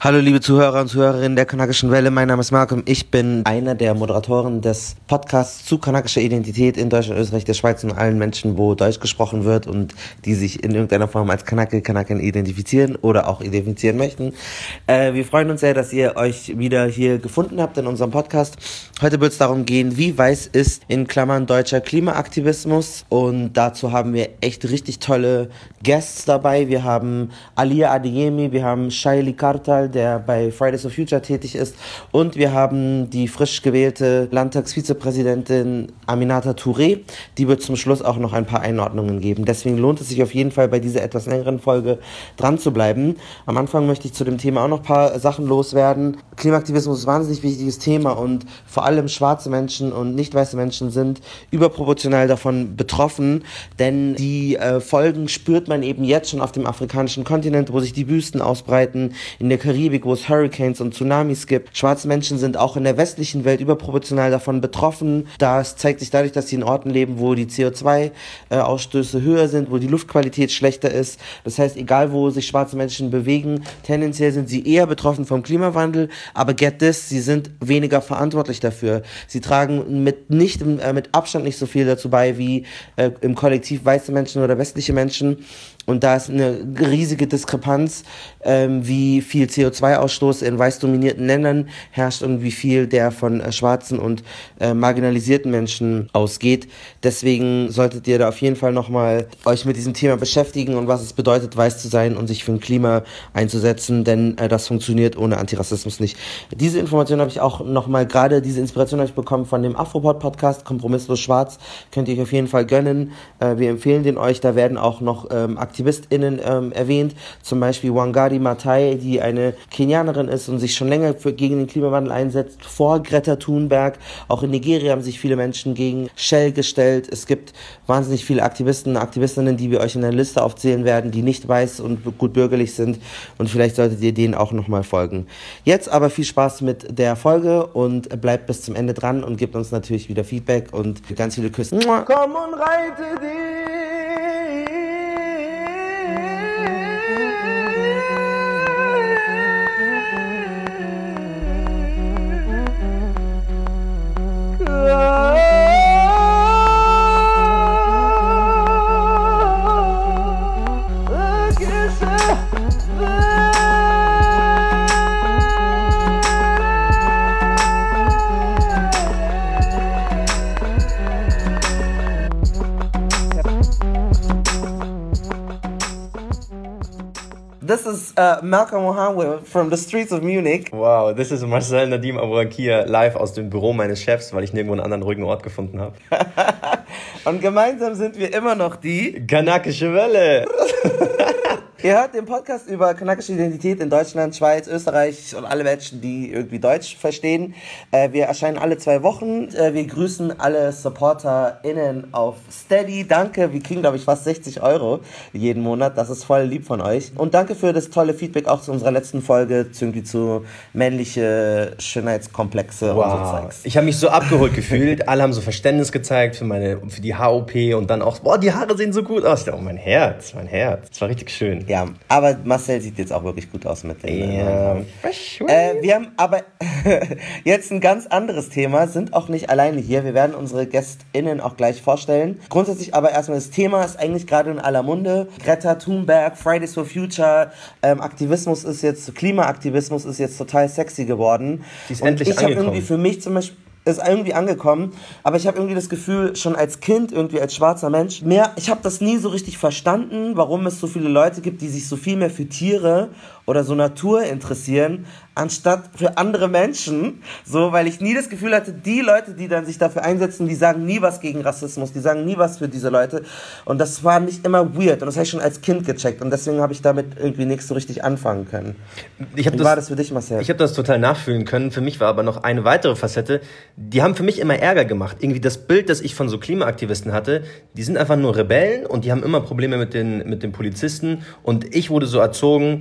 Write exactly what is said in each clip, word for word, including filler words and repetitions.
Hallo liebe Zuhörer und Zuhörerinnen der Kanakischen Welle, mein Name ist Malcolm, ich bin einer der Moderatoren des Podcasts zu kanakischer Identität in Deutschland, Österreich, der Schweiz und allen Menschen, wo Deutsch gesprochen wird und die sich in irgendeiner Form als Kanake, Kanaken identifizieren oder auch identifizieren möchten. Äh, wir freuen uns sehr, dass ihr euch wieder hier gefunden habt in unserem Podcast. Heute wird es darum gehen, wie weiß ist in Klammern deutscher Klimaaktivismus, und dazu haben wir echt richtig tolle Guests dabei. Wir haben Alia Adeyemi, wir haben Shaili Kartal, der bei Fridays for Future tätig ist, und wir haben die frisch gewählte Landtagsvizepräsidentin Aminata Touré. Die wird zum Schluss auch noch ein paar Einordnungen geben. Deswegen lohnt es sich auf jeden Fall, bei dieser etwas längeren Folge dran zu bleiben. Am Anfang möchte ich zu dem Thema auch noch ein paar Sachen loswerden. Klimaaktivismus ist ein wahnsinnig wichtiges Thema und vor allem schwarze Menschen und nicht weiße Menschen sind überproportional davon betroffen, denn die äh, Folgen spürt man eben jetzt schon auf dem afrikanischen Kontinent, wo sich die Wüsten ausbreiten, in der Karibik, wo es Hurricanes und Tsunamis gibt. Schwarze Menschen sind auch in der westlichen Welt überproportional davon betroffen. Das zeigt sich dadurch, dass sie in Orten leben, wo die C O zwei Ausstöße höher sind, wo die Luftqualität schlechter ist. Das heißt, egal wo sich schwarze Menschen bewegen, tendenziell sind sie eher betroffen vom Klimawandel, aber get this, sie sind weniger verantwortlich dafür. Sie tragen mit nicht äh, mit Abstand nicht so viel dazu bei wie äh, im Kollektiv weiße Menschen oder westliche Menschen. Und da ist eine riesige Diskrepanz, ähm, wie viel C O zwei Ausstoß in weiß dominierten Ländern herrscht und wie viel der von äh, schwarzen und äh, marginalisierten Menschen ausgeht. Deswegen solltet ihr da auf jeden Fall nochmal euch mit diesem Thema beschäftigen und was es bedeutet, weiß zu sein und sich für ein Klima einzusetzen, denn äh, das funktioniert ohne Antirassismus nicht. Diese Information habe ich auch nochmal, gerade diese Inspiration habe ich bekommen von dem Afropod-Podcast, Kompromisslos Schwarz, könnt ihr euch auf jeden Fall gönnen. Äh, wir empfehlen den euch, da werden auch noch ähm, AktivistInnen ähm, erwähnt, zum Beispiel Wangari Maathai, die eine Kenianerin ist und sich schon länger für, gegen den Klimawandel einsetzt, vor Greta Thunberg. Auch in Nigeria haben sich viele Menschen gegen Shell gestellt. Es gibt wahnsinnig viele Aktivisten und Aktivistinnen, die wir euch in der Liste aufzählen werden, die nicht weiß und gut bürgerlich sind, und vielleicht solltet ihr denen auch nochmal folgen. Jetzt aber viel Spaß mit der Folge und bleibt bis zum Ende dran und gebt uns natürlich wieder Feedback und ganz viele Küsse. Komm und reite dich! This is uh, Malcolm Mohammed from the streets of Munich. Wow, this is Marcel Nadim Abourakir live aus dem Büro meines Chefs, weil ich nirgendwo einen anderen ruhigen Ort gefunden habe. Und gemeinsam sind wir immer noch die Kanakische Welle. Ihr hört den Podcast über kanakische Identität in Deutschland, Schweiz, Österreich und alle Menschen, die irgendwie Deutsch verstehen. Äh, wir erscheinen alle zwei Wochen. Äh, wir grüßen alle SupporterInnen auf Steady. Danke, wir kriegen, glaube ich, fast sechzig Euro jeden Monat. Das ist voll lieb von euch. Und danke für das tolle Feedback auch zu unserer letzten Folge, irgendwie zu männliche Schönheitskomplexe wow. und so Zeugs. Ich habe mich so abgeholt gefühlt. Alle haben so Verständnis gezeigt für meine, für die H O P und dann auch, boah, die Haare sehen so gut aus. Ich dachte, oh, mein Herz, mein Herz. Das war richtig schön. Ja, aber Marcel sieht jetzt auch wirklich gut aus mit dem. Ja. Äh, wir haben aber jetzt ein ganz anderes Thema, sind auch nicht alleine hier. Wir werden unsere GästInnen auch gleich vorstellen. Grundsätzlich aber erstmal, das Thema ist eigentlich gerade in aller Munde. Greta Thunberg, Fridays for Future, ähm, Aktivismus ist jetzt, Klimaaktivismus ist jetzt total sexy geworden. Die ist Und endlich ich habe angekommen. irgendwie für mich zum Beispiel ist irgendwie angekommen, aber ich habe irgendwie das Gefühl, schon als Kind, irgendwie als schwarzer Mensch, mehr, ich habe das nie so richtig verstanden, warum es so viele Leute gibt, die sich so viel mehr für Tiere oder so Natur interessieren, anstatt für andere Menschen, so, weil ich nie das Gefühl hatte, die Leute, die dann sich dafür einsetzen, die sagen nie was gegen Rassismus, die sagen nie was für diese Leute, und das war nicht immer weird, und das habe ich schon als Kind gecheckt, und deswegen habe ich damit irgendwie nichts so richtig anfangen können. Ich Wie das, war das für dich, Marcel? Ich habe das total nachfühlen können. Für mich war aber noch eine weitere Facette, die haben für mich immer Ärger gemacht. Irgendwie das Bild, das ich von so Klimaaktivisten hatte, die sind einfach nur Rebellen und die haben immer Probleme mit den, mit den Polizisten, und ich wurde so erzogen, Marcel,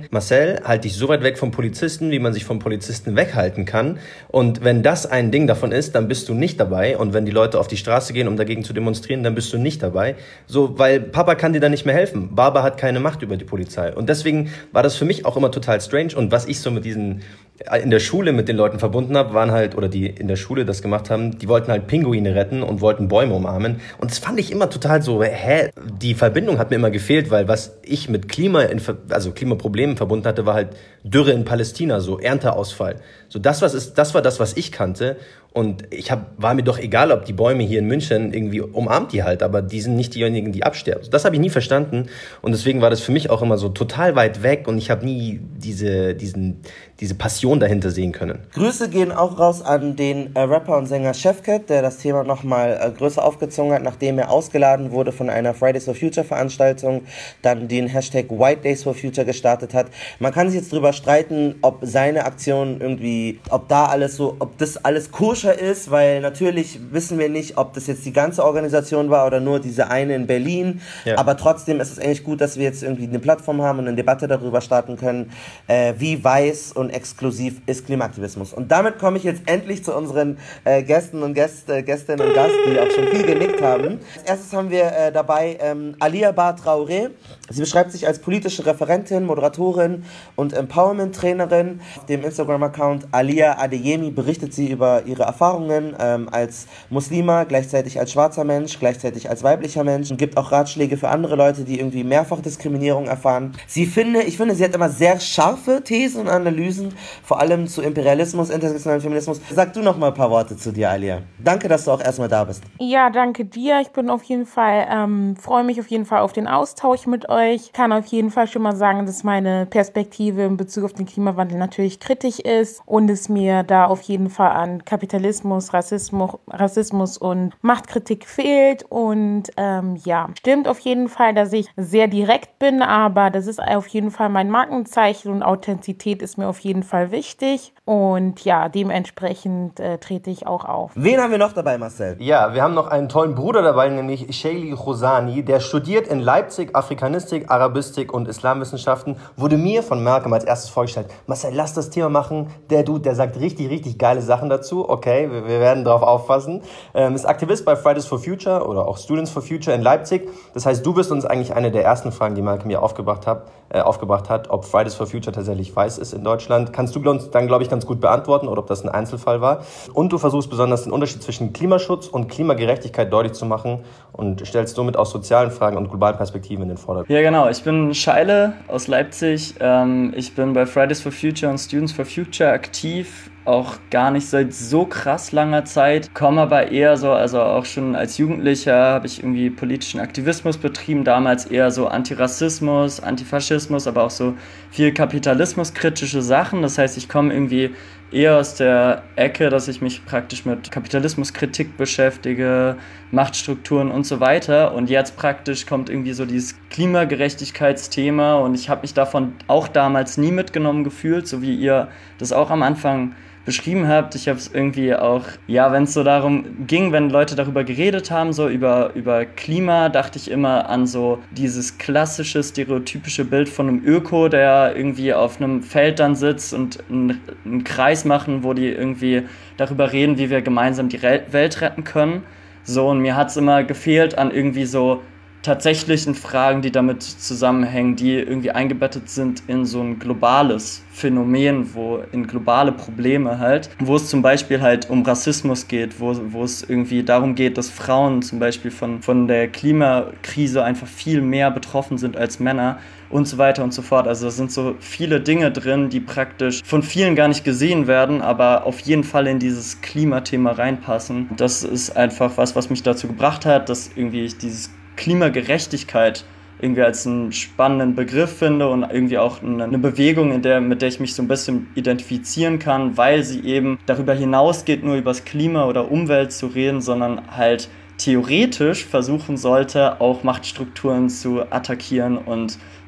Fall halt dich so weit weg vom Polizisten, wie man sich vom Polizisten weghalten kann. Und wenn das ein Ding davon ist, dann bist du nicht dabei. Und wenn die Leute auf die Straße gehen, um dagegen zu demonstrieren, dann bist du nicht dabei. So, weil Papa kann dir da nicht mehr helfen. Baba hat keine Macht über die Polizei. Und deswegen war das für mich auch immer total strange. Und was ich so mit diesen in der Schule mit den Leuten verbunden habe, waren halt, oder die in der Schule das gemacht haben, die wollten halt Pinguine retten und wollten Bäume umarmen. Und das fand ich immer total so, hä? Die Verbindung hat mir immer gefehlt, weil was ich mit Klima, also Klimaproblemen verbunden hatte, war halt Dürre in Palästina, so Ernteausfall. So das, was ist, das war das, was ich kannte. Und ich hab, war mir doch egal, ob die Bäume hier in München irgendwie umarmt die halt, aber die sind nicht diejenigen, die absterben. Das habe ich nie verstanden und deswegen war das für mich auch immer so total weit weg und ich habe nie diese, diesen, diese Passion dahinter sehen können. Grüße gehen auch raus an den äh, Rapper und Sänger Chefcat, der das Thema nochmal äh, größer aufgezogen hat, nachdem er ausgeladen wurde von einer Fridays for Future Veranstaltung, dann den Hashtag White Days for Future gestartet hat. Man kann sich jetzt drüber streiten, ob seine Aktion irgendwie, ob da alles so, ob das alles koscher ist, weil natürlich wissen wir nicht, ob das jetzt die ganze Organisation war oder nur diese eine in Berlin, ja. Aber trotzdem ist es eigentlich gut, dass wir jetzt irgendwie eine Plattform haben und eine Debatte darüber starten können, äh, wie weiß und exklusiv ist Klimaaktivismus. Und damit komme ich jetzt endlich zu unseren äh, Gästen und Gäst, äh, Gästinnen und Gast, die auch schon viel genickt haben. Als erstes haben wir äh, dabei ähm, Alia Bar Traoré. Sie beschreibt sich als politische Referentin, Moderatorin und Empowerment-Trainerin. Auf dem Instagram-Account Alia Adeyemi berichtet sie über ihre Erfahrungen ähm, als Muslima, gleichzeitig als schwarzer Mensch, gleichzeitig als weiblicher Mensch und gibt auch Ratschläge für andere Leute, die irgendwie Mehrfachdiskriminierung erfahren. Sie finde, ich finde, sie hat immer sehr scharfe Thesen und Analysen, vor allem zu Imperialismus, intersektionalen Feminismus. Sag du noch mal ein paar Worte zu dir, Alia. Danke, dass du auch erstmal da bist. Ja, danke dir. Ich bin auf jeden Fall, ähm, freue mich auf jeden Fall auf den Austausch mit euch. Ich kann auf jeden Fall schon mal sagen, dass meine Perspektive in Bezug auf den Klimawandel natürlich kritisch ist und es mir da auf jeden Fall an Kapitalismus, Rassismus, Rassismus und Machtkritik fehlt. Und ähm, ja, stimmt auf jeden Fall, dass ich sehr direkt bin, aber das ist auf jeden Fall mein Markenzeichen und Authentizität ist mir auf jeden Fall wichtig. Und ja, dementsprechend äh, trete ich auch auf. Wen haben wir noch dabei, Marcel? Ja, wir haben noch einen tollen Bruder dabei, nämlich Shayli Khosani, der studiert in Leipzig Afrikanistik, Arabistik und Islamwissenschaften, wurde mir von Malcolm als erstes vorgestellt. Marcel, lass das Thema machen. Der Dude, der sagt richtig, richtig geile Sachen dazu. Okay, wir, wir werden drauf aufpassen. Ähm, ist Aktivist bei Fridays for Future oder auch Students for Future in Leipzig. Das heißt, du bist uns eigentlich eine der ersten Fragen, die Malcolm mir aufgebracht hat, äh, aufgebracht hat, ob Fridays for Future tatsächlich weiß ist in Deutschland. Kannst du dann, glaube ich, ganz gut beantworten oder ob das ein Einzelfall war. Und du versuchst besonders den Unterschied zwischen Klimaschutz und Klimagerechtigkeit deutlich zu machen und stellst somit auch sozialen Fragen und globalen Perspektiven in den Vordergrund. Ja, genau. Ich bin Scheile aus Leipzig. Ich bin bei Fridays for Future und Students for Future aktiv. Auch gar nicht seit so krass langer Zeit, komme aber eher so, also auch schon als Jugendlicher habe ich irgendwie politischen Aktivismus betrieben, damals eher so Antirassismus, Antifaschismus, aber auch so viel kapitalismuskritische Sachen. Das heißt, ich komme irgendwie eher aus der Ecke, dass ich mich praktisch mit Kapitalismuskritik beschäftige, Machtstrukturen und so weiter. Und jetzt praktisch kommt irgendwie so dieses Klimagerechtigkeitsthema und ich habe mich davon auch damals nie mitgenommen gefühlt, so wie ihr das auch am Anfang beschrieben habt. Ich habe es irgendwie auch, ja, wenn es so darum ging, wenn Leute darüber geredet haben, so über, über Klima, dachte ich immer an so dieses klassische, stereotypische Bild von einem Öko, der irgendwie auf einem Feld dann sitzt und einen, einen Kreis machen, wo die irgendwie darüber reden, wie wir gemeinsam die Welt retten können. So, und mir hat es immer gefehlt an irgendwie so tatsächlichen Fragen, die damit zusammenhängen, die irgendwie eingebettet sind in so ein globales Phänomen, wo in globale Probleme halt, wo es zum Beispiel halt um Rassismus geht, wo, wo es irgendwie darum geht, dass Frauen zum Beispiel von, von der Klimakrise einfach viel mehr betroffen sind als Männer und so weiter und so fort. Also da sind so viele Dinge drin, die praktisch von vielen gar nicht gesehen werden, aber auf jeden Fall in dieses Klimathema reinpassen. Das ist einfach was, was mich dazu gebracht hat, dass irgendwie ich dieses Klimagerechtigkeit irgendwie als einen spannenden Begriff finde und irgendwie auch eine Bewegung, in der, mit der ich mich so ein bisschen identifizieren kann, weil sie eben darüber hinausgeht, nur über das Klima oder Umwelt zu reden, sondern halt theoretisch versuchen sollte, auch Machtstrukturen zu attackieren und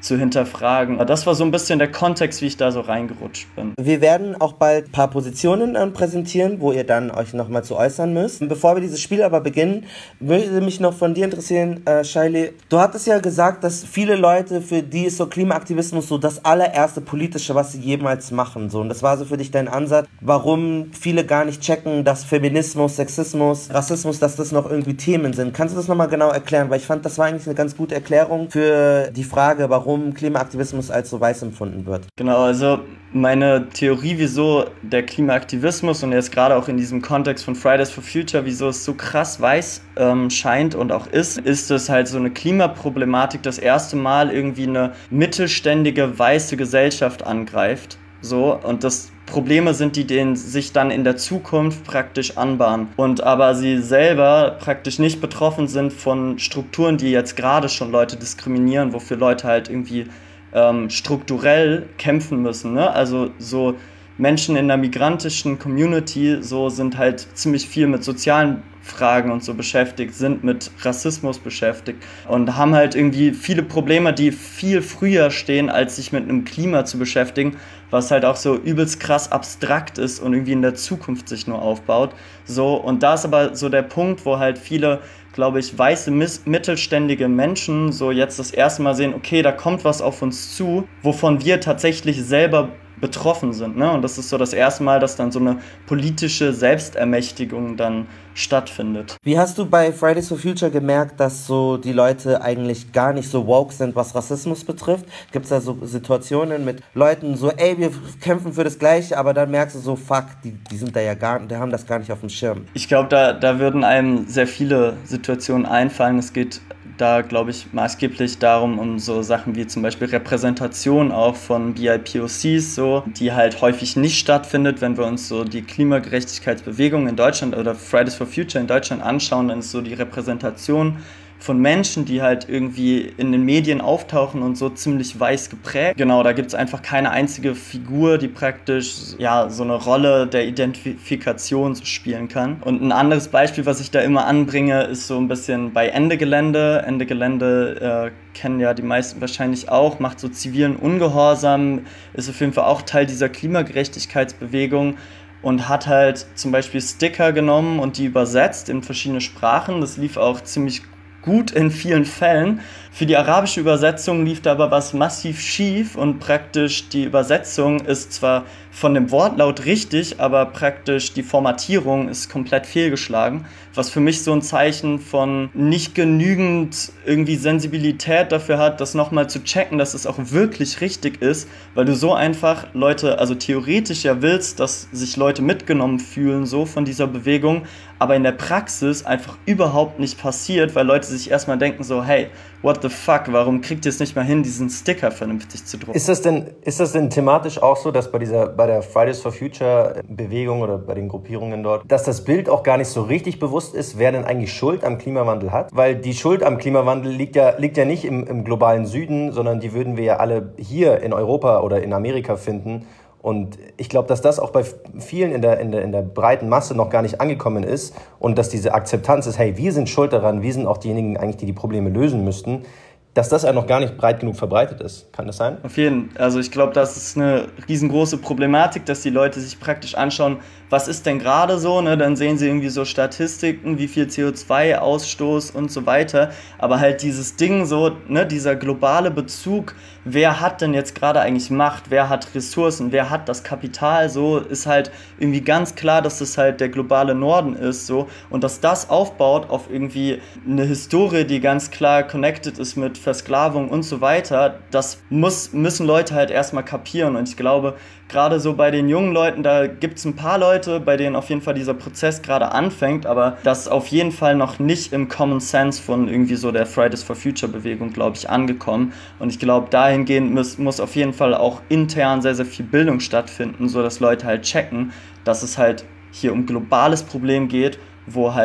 zu hinterfragen. Das war so ein bisschen der Kontext, wie ich da so reingerutscht bin. Wir werden auch bald ein paar Positionen äh, präsentieren, wo ihr dann euch nochmal zu äußern müsst. Bevor wir dieses Spiel aber beginnen, würde mich noch von dir interessieren, äh, Shaili, du hattest ja gesagt, dass viele Leute, für die ist so Klimaaktivismus so das allererste Politische, was sie jemals machen. So. Und das war so für dich dein Ansatz, warum viele gar nicht checken, dass Feminismus, Sexismus, Rassismus, dass das noch irgendwie Themen sind. Kannst du das nochmal genau erklären? Weil ich fand, das war eigentlich eine ganz gute Erklärung für die Frage, warum Klimaaktivismus als so weiß empfunden wird. Genau, also meine Theorie, wieso der Klimaaktivismus und jetzt gerade auch in diesem Kontext von Fridays for Future, wieso es so krass weiß ähm, scheint und auch ist, ist es halt so eine Klimaproblematik das erste Mal irgendwie eine mittelständige weiße Gesellschaft angreift. So, und das Probleme sind, die denen sich dann in der Zukunft praktisch anbahnen. Und aber sie selber praktisch nicht betroffen sind von Strukturen, die jetzt gerade schon Leute diskriminieren, wofür Leute halt irgendwie ähm, strukturell kämpfen müssen. Ne? Also so Menschen in der migrantischen Community so sind halt ziemlich viel mit sozialen Fragen und so beschäftigt, sind mit Rassismus beschäftigt und haben halt irgendwie viele Probleme, die viel früher stehen, als sich mit einem Klima zu beschäftigen, was halt auch so übelst krass abstrakt ist und irgendwie in der Zukunft sich nur aufbaut. So, und da ist aber so der Punkt, wo halt viele, glaube ich, weiße, mittelständige Menschen so jetzt das erste Mal sehen, okay, da kommt was auf uns zu, wovon wir tatsächlich selber betroffen sind, ne? Und das ist so das erste Mal, dass dann so eine politische Selbstermächtigung dann stattfindet. Wie hast du bei Fridays for Future gemerkt, dass so die Leute eigentlich gar nicht so woke sind, was Rassismus betrifft? Gibt es da so Situationen mit Leuten so, ey, wir kämpfen für das Gleiche, aber dann merkst du so, fuck, die, die sind da ja gar, die haben das gar nicht auf dem Schirm. Ich glaube, da, da würden einem sehr viele Situationen einfallen. Es geht da, glaube ich, maßgeblich darum, um so Sachen wie zum Beispiel Repräsentation auch von B I P O Cs, so, die halt häufig nicht stattfindet. Wenn wir uns so die Klimagerechtigkeitsbewegung in Deutschland oder Fridays for Future in Deutschland anschauen, dann ist so die Repräsentation von Menschen, die halt irgendwie in den Medien auftauchen und so ziemlich weiß geprägt. Genau, da gibt es einfach keine einzige Figur, die praktisch ja so eine Rolle der Identifikation so spielen kann. Und ein anderes Beispiel, was ich da immer anbringe, ist so ein bisschen bei Ende Gelände. Ende Gelände äh, kennen ja die meisten wahrscheinlich auch, macht so zivilen Ungehorsam, ist auf jeden Fall auch Teil dieser Klimagerechtigkeitsbewegung. Und hat halt zum Beispiel Sticker genommen und die übersetzt in verschiedene Sprachen. Das lief auch ziemlich gut in vielen Fällen. Für die arabische Übersetzung lief da aber was massiv schief und praktisch die Übersetzung ist zwar von dem Wortlaut richtig, aber praktisch die Formatierung ist komplett fehlgeschlagen, was für mich so ein Zeichen von nicht genügend irgendwie Sensibilität dafür hat, das nochmal zu checken, dass es auch wirklich richtig ist, weil du so einfach Leute, also theoretisch ja willst, dass sich Leute mitgenommen fühlen, so von dieser Bewegung, aber in der Praxis einfach überhaupt nicht passiert, weil Leute sich erstmal denken so, hey, what the fuck, warum kriegt ihr es nicht mal hin, diesen Sticker vernünftig zu drucken? Ist das denn, ist das denn thematisch auch so, dass bei dieser, bei der Fridays for Future Bewegung oder bei den Gruppierungen dort, dass das Bild auch gar nicht so richtig bewusst ist, wer denn eigentlich Schuld am Klimawandel hat? Weil die Schuld am Klimawandel liegt ja, liegt ja nicht im, im globalen Süden, sondern die würden wir ja alle hier in Europa oder in Amerika finden. Und ich glaube, dass das auch bei vielen in der, in, der, in der breiten Masse noch gar nicht angekommen ist und dass diese Akzeptanz ist, hey, wir sind schuld daran, wir sind auch diejenigen eigentlich, die die Probleme lösen müssten, dass das ja noch gar nicht breit genug verbreitet ist. Kann das sein? Auf jeden Fall. Also ich glaube, das ist eine riesengroße Problematik, dass die Leute sich praktisch anschauen, was ist denn gerade so, ne? Dann sehen sie irgendwie so Statistiken, wie viel C O zwei Ausstoß und so weiter, aber halt dieses Ding so, ne, dieser globale Bezug, wer hat denn jetzt gerade eigentlich Macht, wer hat Ressourcen, wer hat das Kapital, so ist halt irgendwie ganz klar, dass das halt der globale Norden ist, so, und dass das aufbaut auf irgendwie eine Historie, die ganz klar connected ist mit Versklavung und so weiter, das muss, müssen Leute halt erstmal kapieren, und ich glaube, gerade so bei den jungen Leuten, da gibt es ein paar Leute, bei denen auf jeden Fall dieser Prozess gerade anfängt, aber das ist auf jeden Fall noch nicht im Common Sense von irgendwie so der Fridays for Future Bewegung, glaube ich, angekommen. Und ich glaube, dahingehend muss, muss auf jeden Fall auch intern sehr, sehr viel Bildung stattfinden, sodass Leute halt checken, dass es halt hier um globales Problem geht, wo halt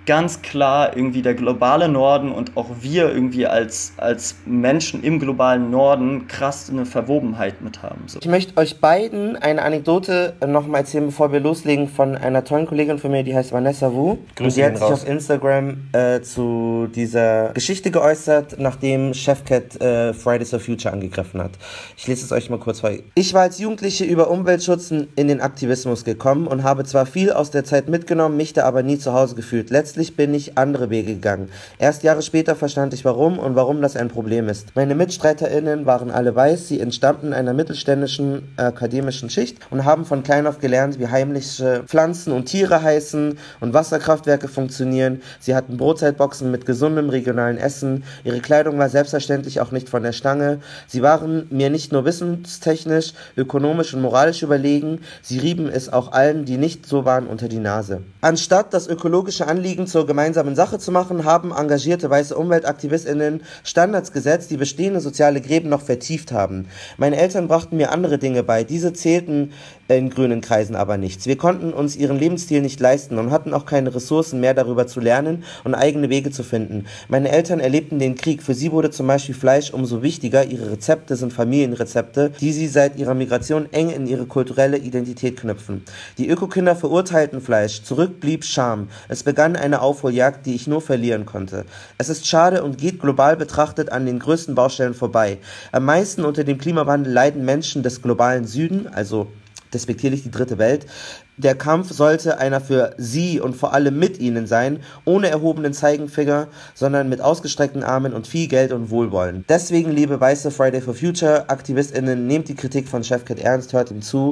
ganz klar irgendwie der globale Norden und auch wir irgendwie als, als Menschen im globalen Norden krass eine Verwobenheit mit haben. So. Ich möchte euch beiden eine Anekdote nochmal erzählen, bevor wir loslegen, von einer tollen Kollegin von mir, die heißt Vanessa Wu. Und die hat sich auf Instagram äh, zu dieser Geschichte geäußert, nachdem Chefcat äh, Fridays for Future angegriffen hat. Ich lese es euch mal kurz vor. Ich war als Jugendliche über Umweltschutz in den Aktivismus gekommen und habe zwar viel aus der Zeit mitgenommen, mich da aber nie zu Hause gefühlt. Letztlich bin ich andere Wege gegangen. Erst Jahre später verstand ich warum und warum das ein Problem ist. Meine MitstreiterInnen waren alle weiß, sie entstammten einer mittelständischen äh, akademischen Schicht und haben von klein auf gelernt, wie heimliche Pflanzen und Tiere heißen und Wasserkraftwerke funktionieren. Sie hatten Brotzeitboxen mit gesundem regionalen Essen. Ihre Kleidung war selbstverständlich auch nicht von der Stange. Sie waren mir nicht nur wissenstechnisch, ökonomisch und moralisch überlegen, sie rieben es auch allen, die nicht so waren, unter die Nase. Anstatt das ökologische Anliegen zur gemeinsamen Sache zu machen, haben engagierte weiße UmweltaktivistInnen Standards gesetzt, die bestehende soziale Gräben noch vertieft haben. Meine Eltern brachten mir andere Dinge bei. Diese zählten in grünen Kreisen aber nichts. Wir konnten uns ihren Lebensstil nicht leisten und hatten auch keine Ressourcen mehr, darüber zu lernen und eigene Wege zu finden. Meine Eltern erlebten den Krieg. Für sie wurde zum Beispiel Fleisch umso wichtiger. Ihre Rezepte sind Familienrezepte, die sie seit ihrer Migration eng in ihre kulturelle Identität knüpfen. Die Ökokinder verurteilten Fleisch. Zurück blieb Scham. Es begann eine Aufholjagd, die ich nur verlieren konnte. Es ist schade und geht global betrachtet an den größten Baustellen vorbei. Am meisten unter dem Klimawandel leiden Menschen des globalen Süden, also despektierlich die dritte Welt. Der Kampf sollte einer für sie und vor allem mit ihnen sein, ohne erhobenen Zeigefinger, sondern mit ausgestreckten Armen und viel Geld und Wohlwollen. Deswegen, liebe weiße Friday for Future AktivistInnen, nehmt die Kritik von Chefcat ernst, hört ihm zu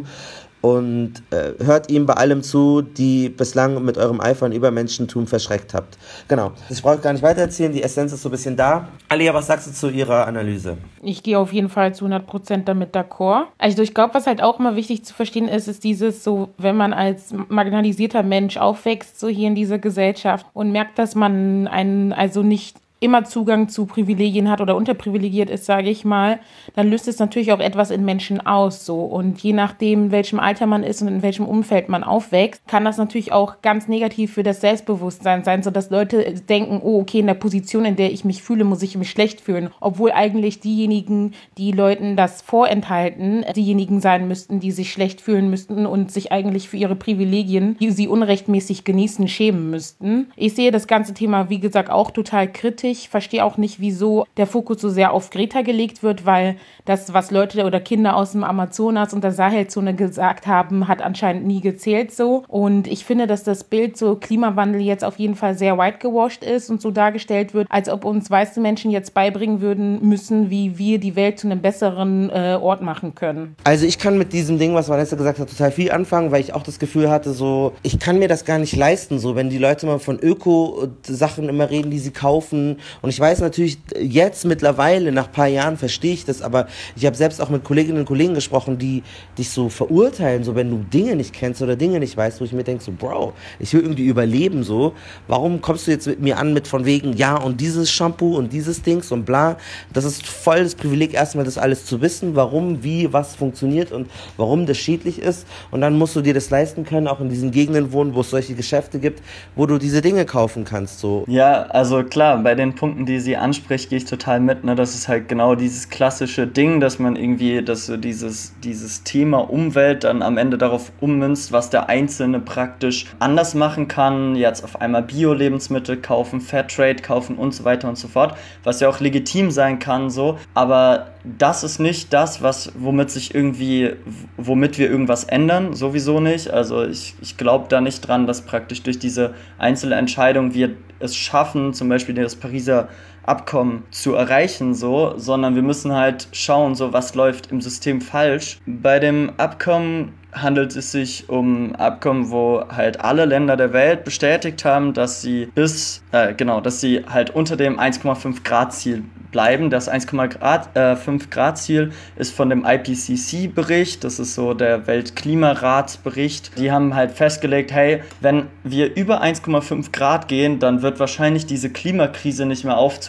und äh, hört ihm bei allem zu, die bislang mit eurem Eifer und Übermenschentum verschreckt habt. Genau, das brauche ich gar nicht weiter erzählen, die Essenz ist so ein bisschen da. Alia, was sagst du zu ihrer Analyse? Ich gehe auf jeden Fall zu hundert Prozent damit d'accord. Also ich glaube, was halt auch immer wichtig zu verstehen ist, ist dieses so, wenn man als marginalisierter Mensch aufwächst, so hier in dieser Gesellschaft und merkt, dass man einen also nicht immer Zugang zu Privilegien hat oder unterprivilegiert ist, sage ich mal, dann löst es natürlich auch etwas in Menschen aus. So. Und je nachdem, in welchem Alter man ist und in welchem Umfeld man aufwächst, kann das natürlich auch ganz negativ für das Selbstbewusstsein sein, sodass Leute denken, oh, okay, in der Position, in der ich mich fühle, muss ich mich schlecht fühlen. Obwohl eigentlich diejenigen, die Leuten das vorenthalten, diejenigen sein müssten, die sich schlecht fühlen müssten und sich eigentlich für ihre Privilegien, die sie unrechtmäßig genießen, schämen müssten. Ich sehe das ganze Thema, wie gesagt, auch total kritisch. Ich verstehe auch nicht, wieso der Fokus so sehr auf Greta gelegt wird, weil das, was Leute oder Kinder aus dem Amazonas und der Sahelzone gesagt haben, hat anscheinend nie gezählt so. Und ich finde, dass das Bild so Klimawandel jetzt auf jeden Fall sehr whitewashed ist und so dargestellt wird, als ob uns weiße Menschen jetzt beibringen würden müssen, wie wir die Welt zu einem besseren äh, Ort machen können. Also ich kann mit diesem Ding, was Vanessa gesagt hat, total viel anfangen, weil ich auch das Gefühl hatte, so, ich kann mir das gar nicht leisten, so, wenn die Leute mal von Öko-Sachen immer reden, die sie kaufen. Und ich weiß natürlich, jetzt mittlerweile, nach ein paar Jahren verstehe ich das, aber ich habe selbst auch mit Kolleginnen und Kollegen gesprochen, die dich so verurteilen, so wenn du Dinge nicht kennst oder Dinge nicht weißt, wo ich mir denke, so Bro, ich will irgendwie überleben, so, warum kommst du jetzt mit mir an mit von wegen, ja und dieses Shampoo und dieses Dings und bla, das ist voll das Privileg, erstmal das alles zu wissen, warum, wie, was funktioniert und warum das schädlich ist und dann musst du dir das leisten können, auch in diesen Gegenden wohnen, wo es solche Geschäfte gibt, wo du diese Dinge kaufen kannst, so. Ja, also klar, bei den Punkten, die sie anspricht, gehe ich total mit, ne? Das ist halt genau dieses klassische Ding, dass man irgendwie, dass so dieses, dieses Thema Umwelt dann am Ende darauf ummünzt, was der Einzelne praktisch anders machen kann, jetzt auf einmal Bio-Lebensmittel kaufen, Fairtrade kaufen und so weiter und so fort, was ja auch legitim sein kann, so, aber das ist nicht das, was, womit sich irgendwie, womit wir irgendwas ändern, sowieso nicht, also ich, ich glaube da nicht dran, dass praktisch durch diese einzelne Entscheidung wir es schaffen, zum Beispiel das Pariser Abkommen zu erreichen, so, sondern wir müssen halt schauen, so, was läuft im System falsch. Bei dem Abkommen handelt es sich um Abkommen, wo halt alle Länder der Welt bestätigt haben, dass sie bis, äh, genau, dass sie halt unter dem eins Komma fünf Grad Ziel bleiben. Das eins Komma fünf Grad Ziel ist von dem I P C C-Bericht, das ist so der Weltklimaratsbericht. Die haben halt festgelegt, hey, wenn wir über eins Komma fünf Grad gehen, dann wird wahrscheinlich diese Klimakrise nicht mehr aufzuhalten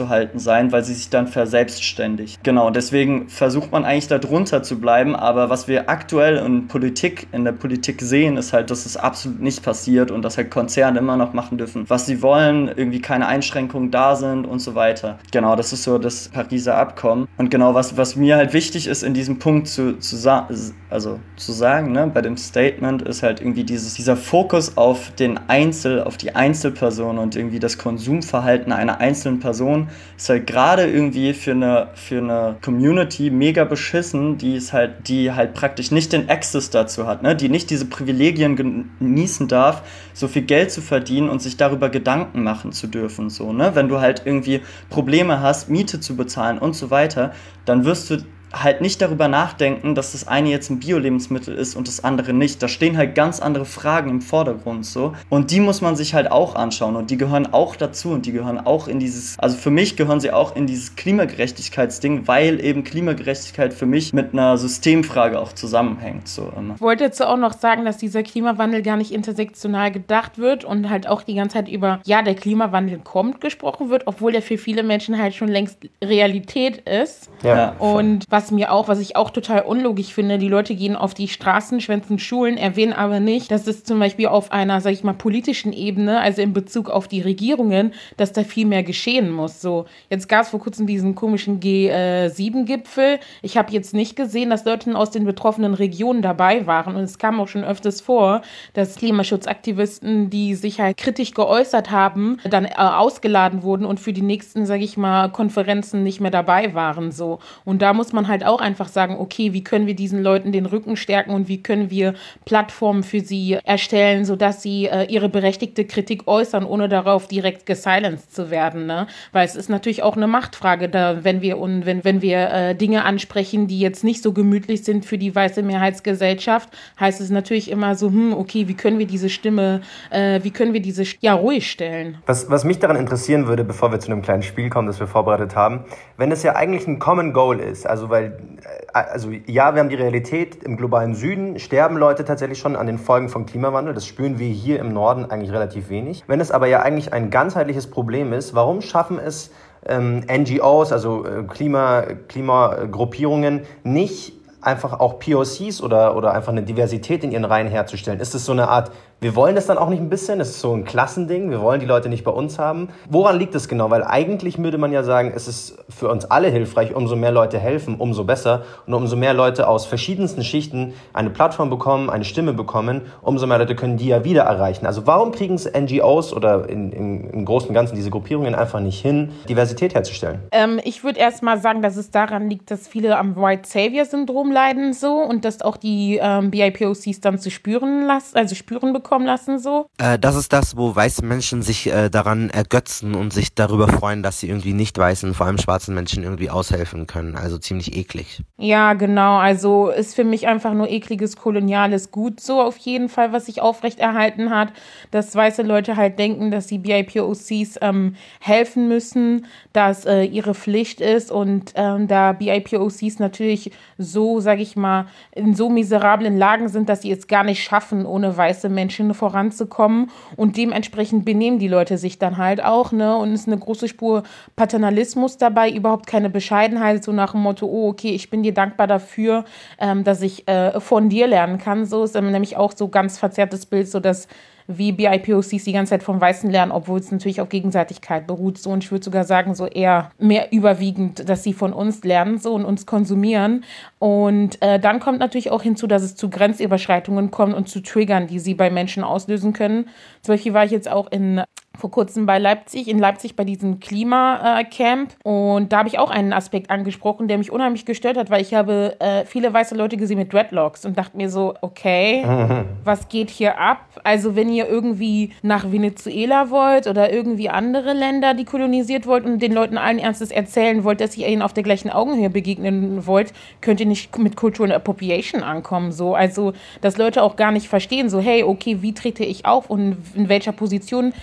aufzuhalten sein, weil sie sich dann verselbstständigt. Genau, deswegen versucht man eigentlich da drunter zu bleiben, aber was wir aktuell in Politik, in der Politik sehen, ist halt, dass es absolut nicht passiert und dass halt Konzerne immer noch machen dürfen, was sie wollen, irgendwie keine Einschränkungen da sind und so weiter. Genau, das ist so das Pariser Abkommen. Und genau, was, was mir halt wichtig ist in diesem Punkt zu, zu, sa- also, zu sagen, ne, bei dem Statement ist halt irgendwie dieses, dieser Fokus auf den Einzel, auf die Einzelperson und irgendwie das Konsumverhalten einer einzelnen Person ist halt gerade irgendwie für eine, für eine Community mega beschissen, die ist halt, die halt praktisch nicht den Access dazu hat, ne, die nicht diese Privilegien genießen darf, so viel Geld zu verdienen und sich darüber Gedanken machen zu dürfen, so, ne, wenn du halt irgendwie Probleme hast, Miete zu bezahlen und so weiter, dann wirst du halt nicht darüber nachdenken, dass das eine jetzt ein Bio-Lebensmittel ist und das andere nicht. Da stehen halt ganz andere Fragen im Vordergrund so. Und die muss man sich halt auch anschauen und die gehören auch dazu und die gehören auch in dieses, also für mich gehören sie auch in dieses Klimagerechtigkeitsding, weil eben Klimagerechtigkeit für mich mit einer Systemfrage auch zusammenhängt. So immer. Ich wollte dazu auch noch sagen, dass dieser Klimawandel gar nicht intersektional gedacht wird und halt auch die ganze Zeit über, ja, der Klimawandel kommt gesprochen wird, obwohl der für viele Menschen halt schon längst Realität ist. Ja. Und was mir auch, was ich auch total unlogisch finde, die Leute gehen auf die Straßen, schwänzen Schulen, erwähnen aber nicht, dass es zum Beispiel auf einer, sag ich mal, politischen Ebene, also in Bezug auf die Regierungen, dass da viel mehr geschehen muss. So, jetzt gab es vor kurzem diesen komischen G sieben Gipfel. Ich habe jetzt nicht gesehen, dass Leute aus den betroffenen Regionen dabei waren und es kam auch schon öfters vor, dass Klimaschutzaktivisten, die sich halt kritisch geäußert haben, dann äh, ausgeladen wurden und für die nächsten, sag ich mal, Konferenzen nicht mehr dabei waren. So. Und da muss man halt auch einfach sagen, okay, wie können wir diesen Leuten den Rücken stärken und wie können wir Plattformen für sie erstellen, sodass sie äh, ihre berechtigte Kritik äußern, ohne darauf direkt gesilenced zu werden, ne? Weil es ist natürlich auch eine Machtfrage, da, wenn wir und wenn, wenn wir äh, Dinge ansprechen, die jetzt nicht so gemütlich sind für die weiße Mehrheitsgesellschaft, heißt es natürlich immer so, hm, okay, wie können wir diese Stimme, äh, wie können wir diese, ja, ruhig stellen. Was, was mich daran interessieren würde, bevor wir zu einem kleinen Spiel kommen, das wir vorbereitet haben, wenn es ja eigentlich ein Common Goal ist, also weil, also ja, wir haben die Realität, im globalen Süden sterben Leute tatsächlich schon an den Folgen von Klimawandel, das spüren wir hier im Norden eigentlich relativ wenig. Wenn es aber ja eigentlich ein ganzheitliches Problem ist, warum schaffen es ähm, N G Os, also äh, Klima, Klimagruppierungen, nicht einfach auch P O Cs oder, oder einfach eine Diversität in ihren Reihen herzustellen? Ist es so eine Art, wir wollen das dann auch nicht ein bisschen, das ist so ein Klassending, wir wollen die Leute nicht bei uns haben. Woran liegt es genau? Weil eigentlich würde man ja sagen, es ist für uns alle hilfreich, umso mehr Leute helfen, umso besser. Und umso mehr Leute aus verschiedensten Schichten eine Plattform bekommen, eine Stimme bekommen, umso mehr Leute können die ja wieder erreichen. Also warum kriegen es N G Os oder in, in, im Großen und Ganzen diese Gruppierungen einfach nicht hin, Diversität herzustellen? Ähm, ich würde erst mal sagen, dass es daran liegt, dass viele am White Savior-Syndrom leiden so und dass auch die ähm, B I P O Cs dann zu spüren lassen, also spüren bekommen lassen so. Äh, das ist das, wo weiße Menschen sich äh, daran ergötzen und sich darüber freuen, dass sie irgendwie nicht weißen, vor allem schwarzen Menschen irgendwie aushelfen können. Also ziemlich eklig. Ja, genau. Also ist für mich einfach nur ekliges koloniales Gut so auf jeden Fall, was sich aufrechterhalten hat, dass weiße Leute halt denken, dass die B I P O Cs ähm, helfen müssen, dass äh, ihre Pflicht ist und ähm, da B I P O Cs natürlich so, sag ich mal, in so miserablen Lagen sind, dass sie es gar nicht schaffen, ohne weiße Menschen voranzukommen und dementsprechend benehmen die Leute sich dann halt auch, ne, und es ist eine große Spur Paternalismus dabei, überhaupt keine Bescheidenheit, so nach dem Motto, oh, okay, ich bin dir dankbar dafür, ähm, dass ich äh, von dir lernen kann, so ist ähm, nämlich auch so ganz verzerrtes Bild, so dass wie B I P O Cs die ganze Zeit vom Weißen lernen, obwohl es natürlich auf Gegenseitigkeit beruht. So, und ich würde sogar sagen, so eher mehr überwiegend, dass sie von uns lernen so und uns konsumieren. Und äh, dann kommt natürlich auch hinzu, dass es zu Grenzüberschreitungen kommt und zu Triggern, die sie bei Menschen auslösen können. Zum Beispiel war ich jetzt auch in vor kurzem bei Leipzig, in Leipzig bei diesem Klimacamp. Und da habe ich auch einen Aspekt angesprochen, der mich unheimlich gestört hat, weil ich habe äh, viele weiße Leute gesehen mit Dreadlocks und dachte mir so, okay, mhm. was geht hier ab? Also wenn ihr irgendwie nach Venezuela wollt oder irgendwie andere Länder, die kolonisiert wollt und den Leuten allen Ernstes erzählen wollt, dass ihr ihnen auf der gleichen Augenhöhe begegnen wollt, könnt ihr nicht mit Cultural Appropriation ankommen. So. Also, dass Leute auch gar nicht verstehen, so, hey, okay, wie trete ich auf und in welcher Position bin ich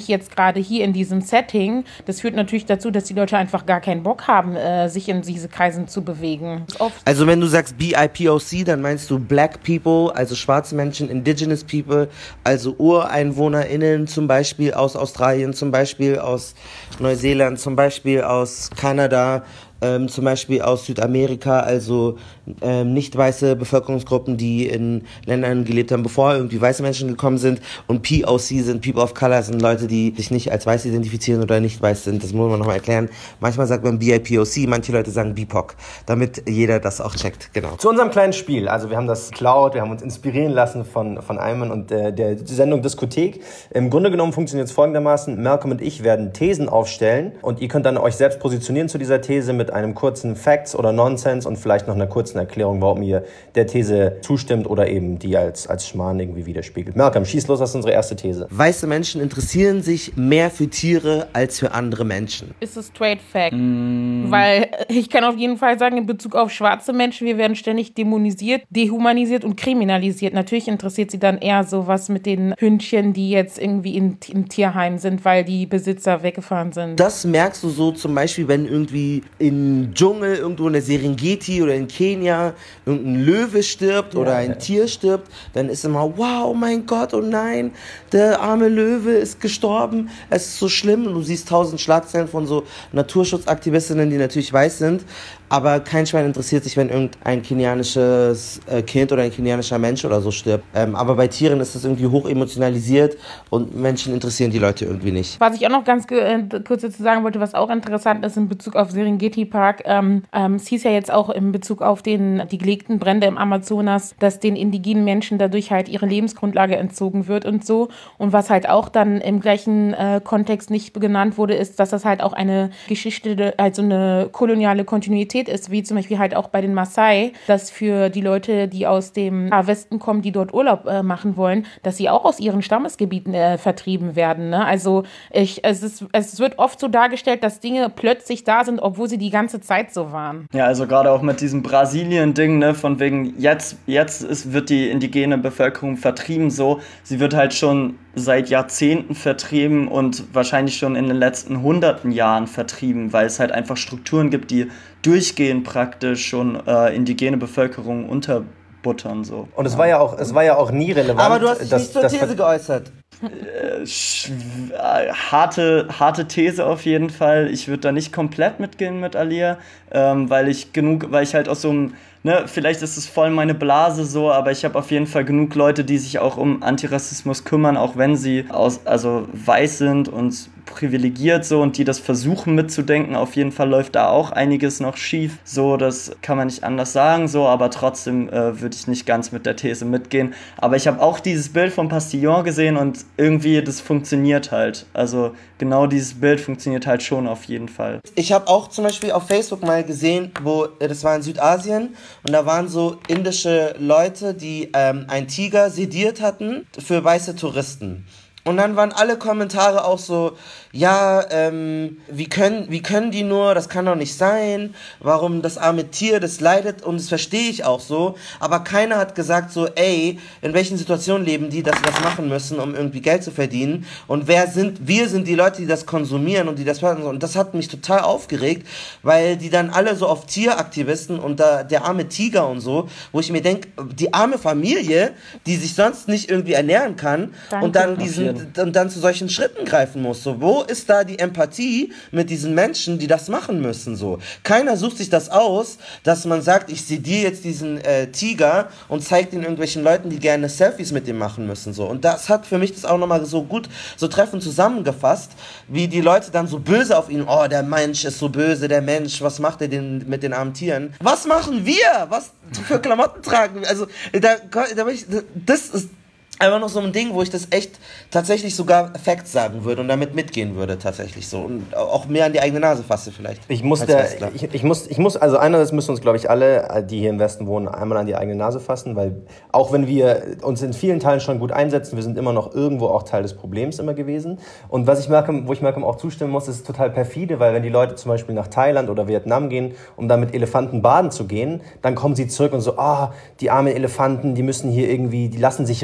nicht jetzt gerade hier in diesem Setting. Das führt natürlich dazu, dass die Leute einfach gar keinen Bock haben, äh, sich in diese Kreisen zu bewegen. Also wenn du sagst B I P O C, dann meinst du Black People, also schwarze Menschen, Indigenous People, also UreinwohnerInnen zum Beispiel aus Australien, zum Beispiel aus Neuseeland, zum Beispiel aus Kanada, ähm, zum Beispiel aus Südamerika, also ähm, nicht weiße Bevölkerungsgruppen, die in Ländern gelebt haben, bevor irgendwie weiße Menschen gekommen sind. Und P O C sind People of Color, sind Leute, die sich nicht als weiß identifizieren oder nicht weiß sind. Das muss man nochmal erklären. Manchmal sagt man B I P O C, manche Leute sagen B I P O C, damit jeder das auch checkt. Genau. Zu unserem kleinen Spiel. Also wir haben das geklaut, wir haben uns inspirieren lassen von, von Ayman und äh, der Sendung Diskothek. Im Grunde genommen funktioniert es folgendermaßen. Malcolm und ich werden Thesen aufstellen und ihr könnt dann euch selbst positionieren zu dieser These mit einem kurzen Facts oder Nonsense und vielleicht noch einer kurzen Erklärung, warum ihr der These zustimmt oder eben die als, als Schmarrn irgendwie widerspiegelt. Malcolm, schieß los, das ist unsere erste These. Weiße Menschen interessieren sich mehr für Tiere als für andere Menschen. Ist es straight fact. Mm. Weil ich kann auf jeden Fall sagen, in Bezug auf schwarze Menschen, wir werden ständig dämonisiert, dehumanisiert und kriminalisiert. Natürlich interessiert sie dann eher sowas mit den Hündchen, die jetzt irgendwie in, im Tierheim sind, weil die Besitzer weggefahren sind. Das merkst du so zum Beispiel, wenn irgendwie im Dschungel, irgendwo in der Serengeti oder in Kenia irgendein Löwe stirbt ja, oder ein ja. Tier stirbt, dann ist immer, wow, mein Gott, oh nein, der arme Löwe ist gestorben, es ist so schlimm. Und du siehst tausend Schlagzeilen von so Naturschutzaktivistinnen, die natürlich weiß sind, aber kein Schwein interessiert sich, wenn irgendein kenianisches äh, Kind oder ein kenianischer Mensch oder so stirbt. Ähm, aber bei Tieren ist das irgendwie hoch emotionalisiert und Menschen interessieren die Leute irgendwie nicht. Was ich auch noch ganz äh, kurz dazu sagen wollte, was auch interessant ist in Bezug auf Serengeti Park, ähm, ähm, es hieß ja jetzt auch in Bezug auf den, die gelegten Brände im Amazonas, dass den indigenen Menschen dadurch halt ihre Lebensgrundlage entzogen wird und so. Und was halt auch dann im gleichen äh, Kontext nicht genannt wurde, ist, dass das halt auch eine Geschichte, also eine koloniale Kontinuität ist, wie zum Beispiel halt auch bei den Maasai, dass für die Leute, die aus dem Westen kommen, die dort Urlaub äh, machen wollen, dass sie auch aus ihren Stammesgebieten äh, vertrieben werden. Ne? Also ich, es, ist, es wird oft so dargestellt, dass Dinge plötzlich da sind, obwohl sie die ganze Zeit so waren. Ja, also gerade auch mit diesem Brasilien-Ding, ne, von wegen jetzt, jetzt ist, wird die indigene Bevölkerung vertrieben so, sie wird halt schon seit Jahrzehnten vertrieben und wahrscheinlich schon in den letzten hunderten Jahren vertrieben, weil es halt einfach Strukturen gibt, die durchgehend praktisch schon äh, indigene Bevölkerung unterbuttern. So. Und es war ja auch, es war ja auch nie relevant. Aber du hast dich dass, nicht zur These geäußert. Äh, sch- äh, harte, harte These auf jeden Fall. Ich würde da nicht komplett mitgehen mit Alia, ähm, weil ich genug, weil ich halt aus so einem, ne, vielleicht ist es voll meine Blase so, aber ich habe auf jeden Fall genug Leute, die sich auch um Antirassismus kümmern, auch wenn sie aus, also weiß sind und privilegiert so und die das versuchen mitzudenken. Auf jeden Fall läuft da auch einiges noch schief. So, das kann man nicht anders sagen, so, aber trotzdem äh, würde ich nicht ganz mit der These mitgehen. Aber ich habe auch dieses Bild von Pastillon gesehen und irgendwie, das funktioniert halt. Also genau dieses Bild funktioniert halt schon auf jeden Fall. Ich habe auch zum Beispiel auf Facebook mal gesehen, wo, das war in Südasien und da waren so indische Leute, die ähm, einen Tiger sediert hatten für weiße Touristen. Und dann waren alle Kommentare auch so, ja, ähm, wie können, wie können die nur, das kann doch nicht sein, warum das arme Tier, das leidet und das verstehe ich auch so, aber keiner hat gesagt so, ey, in welchen Situationen leben die, dass sie das machen müssen, um irgendwie Geld zu verdienen und wer sind, wir sind die Leute, die das konsumieren und die das hören und das hat mich total aufgeregt, weil die dann alle so auf Tieraktivisten und da, der arme Tiger und so, wo ich mir denke, die arme Familie, die sich sonst nicht irgendwie ernähren kann Danke. und dann diesen und dann zu solchen Schritten greifen muss. So, wo ist da die Empathie mit diesen Menschen, die das machen müssen? So, keiner sucht sich das aus, dass man sagt, ich sediere jetzt diesen äh, Tiger und zeigt ihn irgendwelchen Leuten, die gerne Selfies mit ihm machen müssen. So, und das hat für mich das auch nochmal so gut, so treffend zusammengefasst, wie die Leute dann so böse auf ihn, oh, der Mensch ist so böse, der Mensch, was macht er denn mit den armen Tieren? Was machen wir? Was für Klamotten tragen wir? Also, da, da bin ich, das ist einfach noch so ein Ding, wo ich das echt tatsächlich sogar Facts sagen würde und damit mitgehen würde tatsächlich so und auch mehr an die eigene Nase fasse vielleicht. Ich muss, der, ich, ich muss, ich muss, also einerseits müssen uns, glaube ich, alle, die hier im Westen wohnen, einmal an die eigene Nase fassen, weil auch wenn wir uns in vielen Teilen schon gut einsetzen, wir sind immer noch irgendwo auch Teil des Problems immer gewesen. Und was ich merke, wo ich Malcolm auch zustimmen muss, ist total perfide, weil wenn die Leute zum Beispiel nach Thailand oder Vietnam gehen, um da mit Elefanten baden zu gehen, dann kommen sie zurück und so, ah, oh, die armen Elefanten, die müssen hier irgendwie, die lassen sich reiten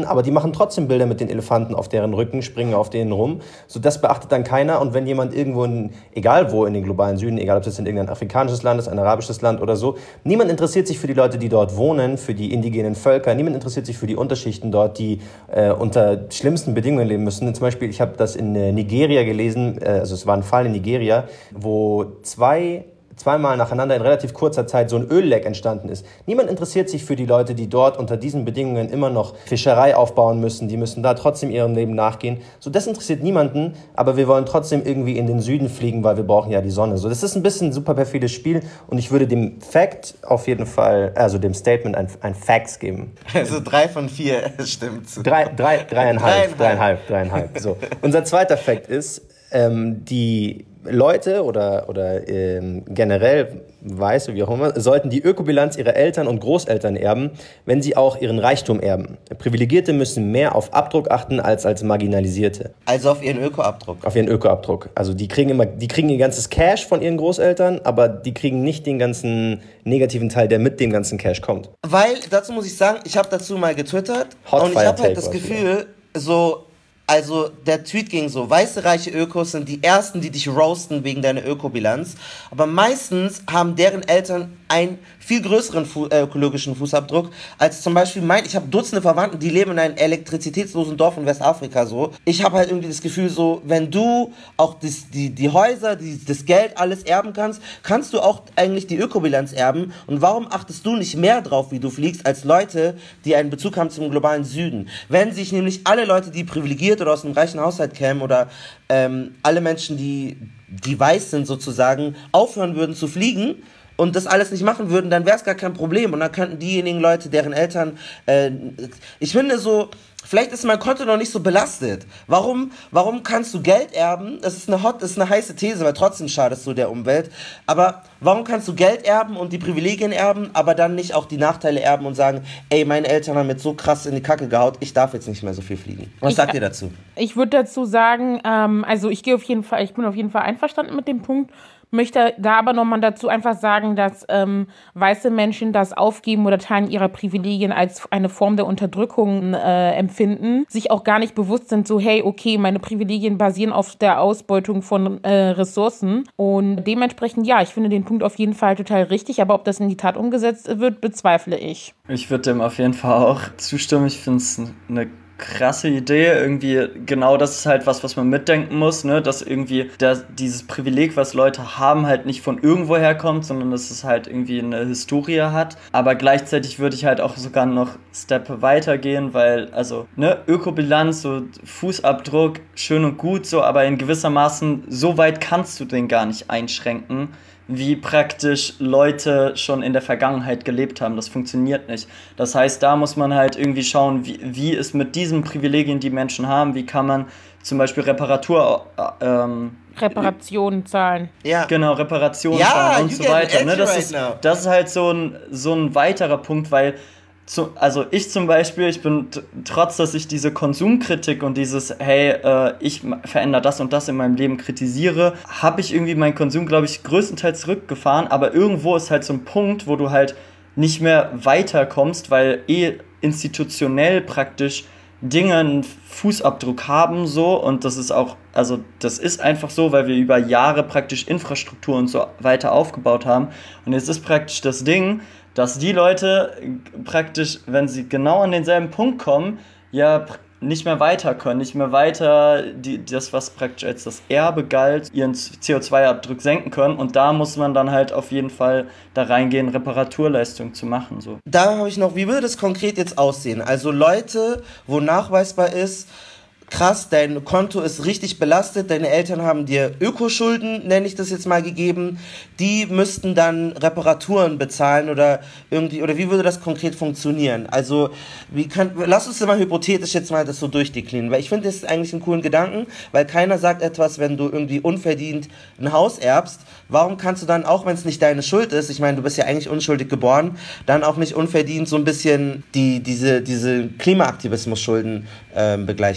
Elefanten, aber die machen trotzdem Bilder mit den Elefanten auf deren Rücken, springen auf denen rum. So, das beachtet dann keiner. Und wenn jemand irgendwo, in, egal wo in den globalen Süden, egal ob das in irgendein afrikanisches Land ist, ein arabisches Land oder so, niemand interessiert sich für die Leute, die dort wohnen, für die indigenen Völker, niemand interessiert sich für die Unterschichten dort, die äh, unter schlimmsten Bedingungen leben müssen. Zum Beispiel, ich habe das in äh, Nigeria gelesen, äh, also es war ein Fall in Nigeria, wo zwei zweimal nacheinander in relativ kurzer Zeit so ein Ölleck entstanden ist. Niemand interessiert sich für die Leute, die dort unter diesen Bedingungen immer noch Fischerei aufbauen müssen. Die müssen da trotzdem ihrem Leben nachgehen. So, das interessiert niemanden, aber wir wollen trotzdem irgendwie in den Süden fliegen, weil wir brauchen ja die Sonne. So, das ist ein bisschen ein super perfides Spiel und ich würde dem Fact auf jeden Fall, also dem Statement ein, ein Facts geben. Also drei von vier stimmt. Drei, drei, dreieinhalb, dreieinhalb, dreieinhalb. So. Unser zweiter Fact ist, ähm, die Leute oder, oder ähm, generell Weiße, wie auch immer, sollten die Ökobilanz ihrer Eltern und Großeltern erben, wenn sie auch ihren Reichtum erben. Privilegierte müssen mehr auf Abdruck achten als als Marginalisierte. Also auf ihren Ökoabdruck. Auf ihren Ökoabdruck. Also die kriegen immer, die kriegen ihr ganzes Cash von ihren Großeltern, aber die kriegen nicht den ganzen negativen Teil, der mit dem ganzen Cash kommt. Weil, dazu muss ich sagen, ich habe dazu mal getwittert Hot und ich Fire habe halt Take das was Gefühl, so... Also der Tweet ging so, weiße reiche Ökos sind die Ersten, die dich roasten wegen deiner Ökobilanz. Aber meistens haben deren Eltern einen viel größeren Fu- äh, ökologischen Fußabdruck als zum Beispiel mein. Ich habe Dutzende Verwandten, die leben in einem elektrizitätslosen Dorf in Westafrika so. Ich habe halt irgendwie das Gefühl so, wenn du auch das, die, die Häuser, die, das Geld, alles erben kannst, kannst du auch eigentlich die Ökobilanz erben. Und warum achtest du nicht mehr drauf, wie du fliegst, als Leute, die einen Bezug haben zum globalen Süden? Wenn sich nämlich alle Leute, die privilegiert oder aus einem reichen Haushalt kämen oder ähm, alle Menschen, die, die weiß sind sozusagen, aufhören würden zu fliegen und das alles nicht machen würden, dann wäre es gar kein Problem. Und dann könnten diejenigen Leute, deren Eltern, äh, ich finde so, vielleicht ist mein Konto noch nicht so belastet. Warum, warum kannst du Geld erben? Das ist eine hot, das ist eine heiße These, weil trotzdem schadest du der Umwelt. Aber warum kannst du Geld erben und die Privilegien erben, aber dann nicht auch die Nachteile erben und sagen, ey, meine Eltern haben jetzt so krass in die Kacke gehaut, ich darf jetzt nicht mehr so viel fliegen. Was ich, sagt ihr dazu? Ich würde dazu sagen, ähm, also ich gehe auf jeden Fall, ich bin auf jeden Fall einverstanden mit dem Punkt. Möchte da aber nochmal dazu einfach sagen, dass ähm, weiße Menschen das Aufgeben oder Teilen ihrer Privilegien als eine Form der Unterdrückung äh, empfinden, sich auch gar nicht bewusst sind, so hey, okay, meine Privilegien basieren auf der Ausbeutung von äh, Ressourcen und dementsprechend, ja, ich finde den Punkt auf jeden Fall total richtig, aber ob das in die Tat umgesetzt wird, bezweifle ich. Ich würde dem auf jeden Fall auch zustimmen, ich finde es eine krasse Idee, irgendwie genau das ist halt was, was man mitdenken muss, ne, dass irgendwie das, dieses Privileg, was Leute haben, halt nicht von irgendwo herkommt, sondern dass es halt irgendwie eine Historie hat, aber gleichzeitig würde ich halt auch sogar noch Step weitergehen, weil, also, ne, Ökobilanz, so Fußabdruck, schön und gut, so, aber in gewissermaßen, so weit kannst du den gar nicht einschränken, wie praktisch Leute schon in der Vergangenheit gelebt haben. Das funktioniert nicht. Das heißt, da muss man halt irgendwie schauen, wie, wie ist mit diesen Privilegien, die Menschen haben, wie kann man zum Beispiel Reparatur... Ähm, Reparationen zahlen. Ja. Genau, Reparationen Ja, zahlen und you so get weiter. edgy Ne? Das, right ist, now. das ist halt so ein, so ein weiterer Punkt, weil zu, also ich zum Beispiel, ich bin t- trotz, dass ich diese Konsumkritik und dieses, hey, äh, ich verändere das und das in meinem Leben kritisiere, habe ich irgendwie meinen Konsum, glaube ich, größtenteils zurückgefahren, aber irgendwo ist halt so ein Punkt, wo du halt nicht mehr weiterkommst, weil eh institutionell praktisch Dinge einen Fußabdruck haben so und das ist auch, also das ist einfach so, weil wir über Jahre praktisch Infrastruktur und so weiter aufgebaut haben und jetzt ist praktisch das Ding, dass die Leute praktisch, wenn sie genau an denselben Punkt kommen, ja nicht mehr weiter können, nicht mehr weiter die, das, was praktisch als das Erbe galt, ihren C O zwei Abdruck senken können und da muss man dann halt auf jeden Fall da reingehen, Reparaturleistungen zu machen. So. Da habe ich noch, wie würde das konkret jetzt aussehen? Also Leute, wo nachweisbar ist, krass, dein Konto ist richtig belastet, deine Eltern haben dir Ökoschulden, nenne ich das jetzt mal, gegeben, die müssten dann Reparaturen bezahlen oder irgendwie, oder wie würde das konkret funktionieren? Also, wie kann, lass uns mal hypothetisch jetzt mal das so durchdeklinieren, weil ich finde, das ist eigentlich einen coolen Gedanken, weil keiner sagt etwas, wenn du irgendwie unverdient ein Haus erbst, warum kannst du dann, auch wenn es nicht deine Schuld ist, ich meine, du bist ja eigentlich unschuldig geboren, dann auch nicht unverdient so ein bisschen die, diese, diese Klimaaktivismus-Schulden ähm, begleichen müssen?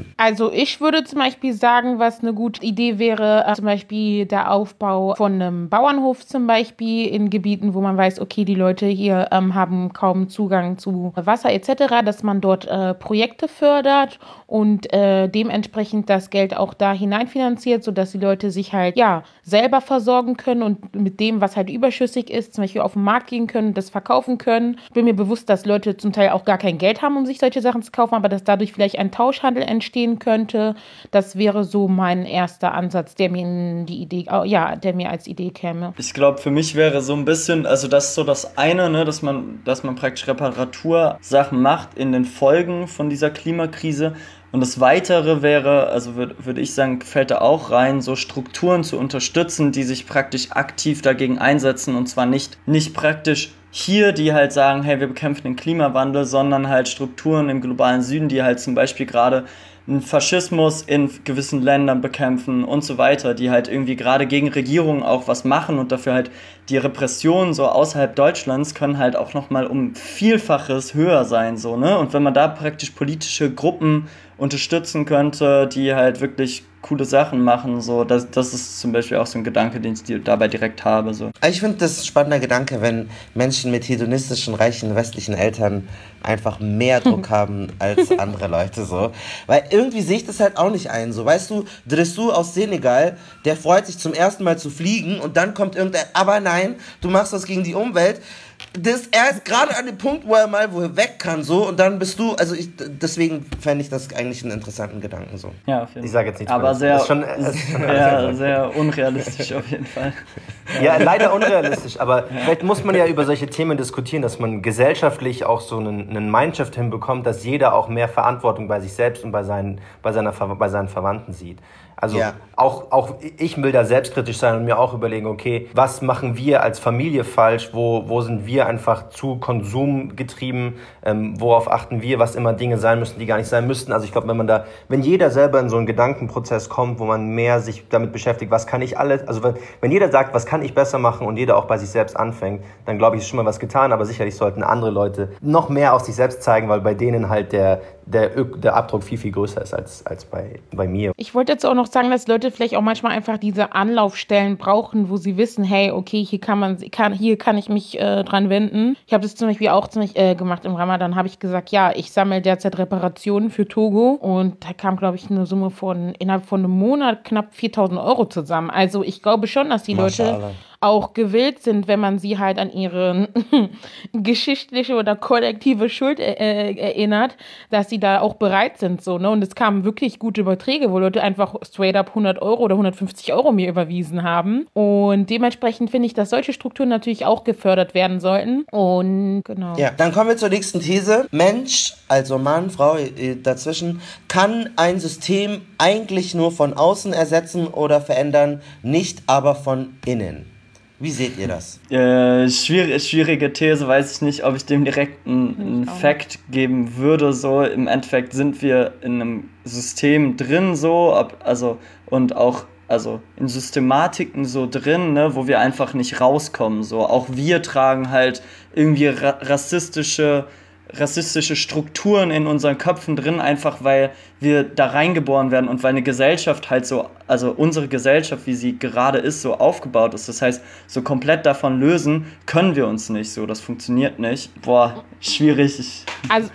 umsetzen? Also ich würde zum Beispiel sagen, was eine gute Idee wäre, äh, zum Beispiel der Aufbau von einem Bauernhof zum Beispiel in Gebieten, wo man weiß, okay, die Leute hier ähm, haben kaum Zugang zu Wasser et cetera, dass man dort äh, Projekte fördert und äh, dementsprechend das Geld auch da hineinfinanziert, sodass die Leute sich halt ja selber versorgen können und mit dem, was halt überschüssig ist, zum Beispiel auf den Markt gehen können, das verkaufen können. Ich bin mir bewusst, dass Leute zum Teil auch gar kein Geld haben, um sich solche Sachen zu kaufen, aber dass dadurch vielleicht ein Tauschhandel entstehen könnte. Das wäre so mein erster Ansatz, der mir in die Idee, ja, der mir als Idee käme. Ich glaube, für mich wäre so ein bisschen, also das ist so das eine, ne, dass man, dass man praktisch Reparatursachen macht in den Folgen von dieser Klimakrise. Und das Weitere wäre, also würde würd ich sagen, fällt da auch rein, so Strukturen zu unterstützen, die sich praktisch aktiv dagegen einsetzen. Und zwar nicht, nicht praktisch hier, die halt sagen, hey, wir bekämpfen den Klimawandel, sondern halt Strukturen im globalen Süden, die halt zum Beispiel gerade einen Faschismus in gewissen Ländern bekämpfen und so weiter, die halt irgendwie gerade gegen Regierungen auch was machen und dafür halt die Repressionen so außerhalb Deutschlands können halt auch nochmal um Vielfaches höher sein, so, ne? Und wenn man da praktisch politische Gruppen unterstützen könnte, die halt wirklich coole Sachen machen, so, das, das ist zum Beispiel auch so ein Gedanke, den ich dabei direkt habe, so. Ich finde das ein spannender Gedanke, wenn Menschen mit hedonistischen, reichen, westlichen Eltern einfach mehr Druck haben als andere Leute, so. Weil irgendwie sehe ich das halt auch nicht ein, so. Weißt du, Dressou aus Senegal, der freut sich zum ersten Mal zu fliegen und dann kommt irgendein, aber nein, du machst was gegen die Umwelt. Das, er ist gerade an dem Punkt, wo er mal wo er weg kann, so, und dann bist du, also ich, deswegen fände ich das eigentlich einen interessanten Gedanken, so. Ja, auf jeden Fall. Ich sage jetzt nichts aber mehr. sehr, ist schon, ist schon ja, sehr unrealistisch auf jeden Fall. Ja, leider unrealistisch, aber ja. Vielleicht muss man ja über solche Themen diskutieren, dass man gesellschaftlich auch so einen, einen Mindshift hinbekommt, dass jeder auch mehr Verantwortung bei sich selbst und bei seinen, bei seiner, bei seinen Verwandten sieht. Also ja. auch, auch ich will da selbstkritisch sein und mir auch überlegen, okay, was machen wir als Familie falsch, wo, wo sind wir einfach zu konsumgetrieben, ähm, worauf achten wir, was immer Dinge sein müssen, die gar nicht sein müssten. Also ich glaube, wenn man da, wenn jeder selber in so einen Gedankenprozess kommt, wo man mehr sich damit beschäftigt, was kann ich alles, also wenn, wenn jeder sagt, was kann ich besser machen und jeder auch bei sich selbst anfängt, dann glaube ich, ist schon mal was getan, aber sicherlich sollten andere Leute noch mehr auf sich selbst zeigen, weil bei denen halt der, der, der Abdruck viel, viel größer ist als, als bei, bei mir. Ich wollte jetzt auch noch sagen, dass Leute vielleicht auch manchmal einfach diese Anlaufstellen brauchen, wo sie wissen, hey, okay, hier kann man, kann, hier kann ich mich äh, dran wenden. Ich habe das zum Beispiel auch zum Beispiel, äh, gemacht im Ramadan, habe ich gesagt, ja, ich sammle derzeit Reparationen für Togo und da kam, glaube ich, eine Summe von innerhalb von einem Monat knapp viertausend Euro zusammen. Also ich glaube schon, dass die Leute auch gewillt sind, wenn man sie halt an ihre geschichtliche oder kollektive Schuld äh, erinnert, dass sie da auch bereit sind, so, ne? Und es kamen wirklich gute Beträge, wo Leute einfach straight up hundert Euro oder hundertfünfzig Euro mir überwiesen haben. Und dementsprechend finde ich, dass solche Strukturen natürlich auch gefördert werden sollten. Und genau. Ja, dann kommen wir zur nächsten These. Mensch, also Mann, Frau, dazwischen, kann ein System eigentlich nur von außen ersetzen oder verändern, nicht aber von innen. Wie seht ihr das? Äh, schwierig, schwierige These, weiß ich nicht, ob ich dem direkt einen Fact geben würde. So, im Endeffekt sind wir in einem System drin, so, ob, also, und auch also in Systematiken so drin, ne, wo wir einfach nicht rauskommen. So, auch wir tragen halt irgendwie ra- rassistische rassistische Strukturen in unseren Köpfen drin, einfach weil wir da reingeboren werden und weil eine Gesellschaft halt so, also unsere Gesellschaft, wie sie gerade ist, so aufgebaut ist. Das heißt, so komplett davon lösen können wir uns nicht so. Das funktioniert nicht. Boah, schwierig. Also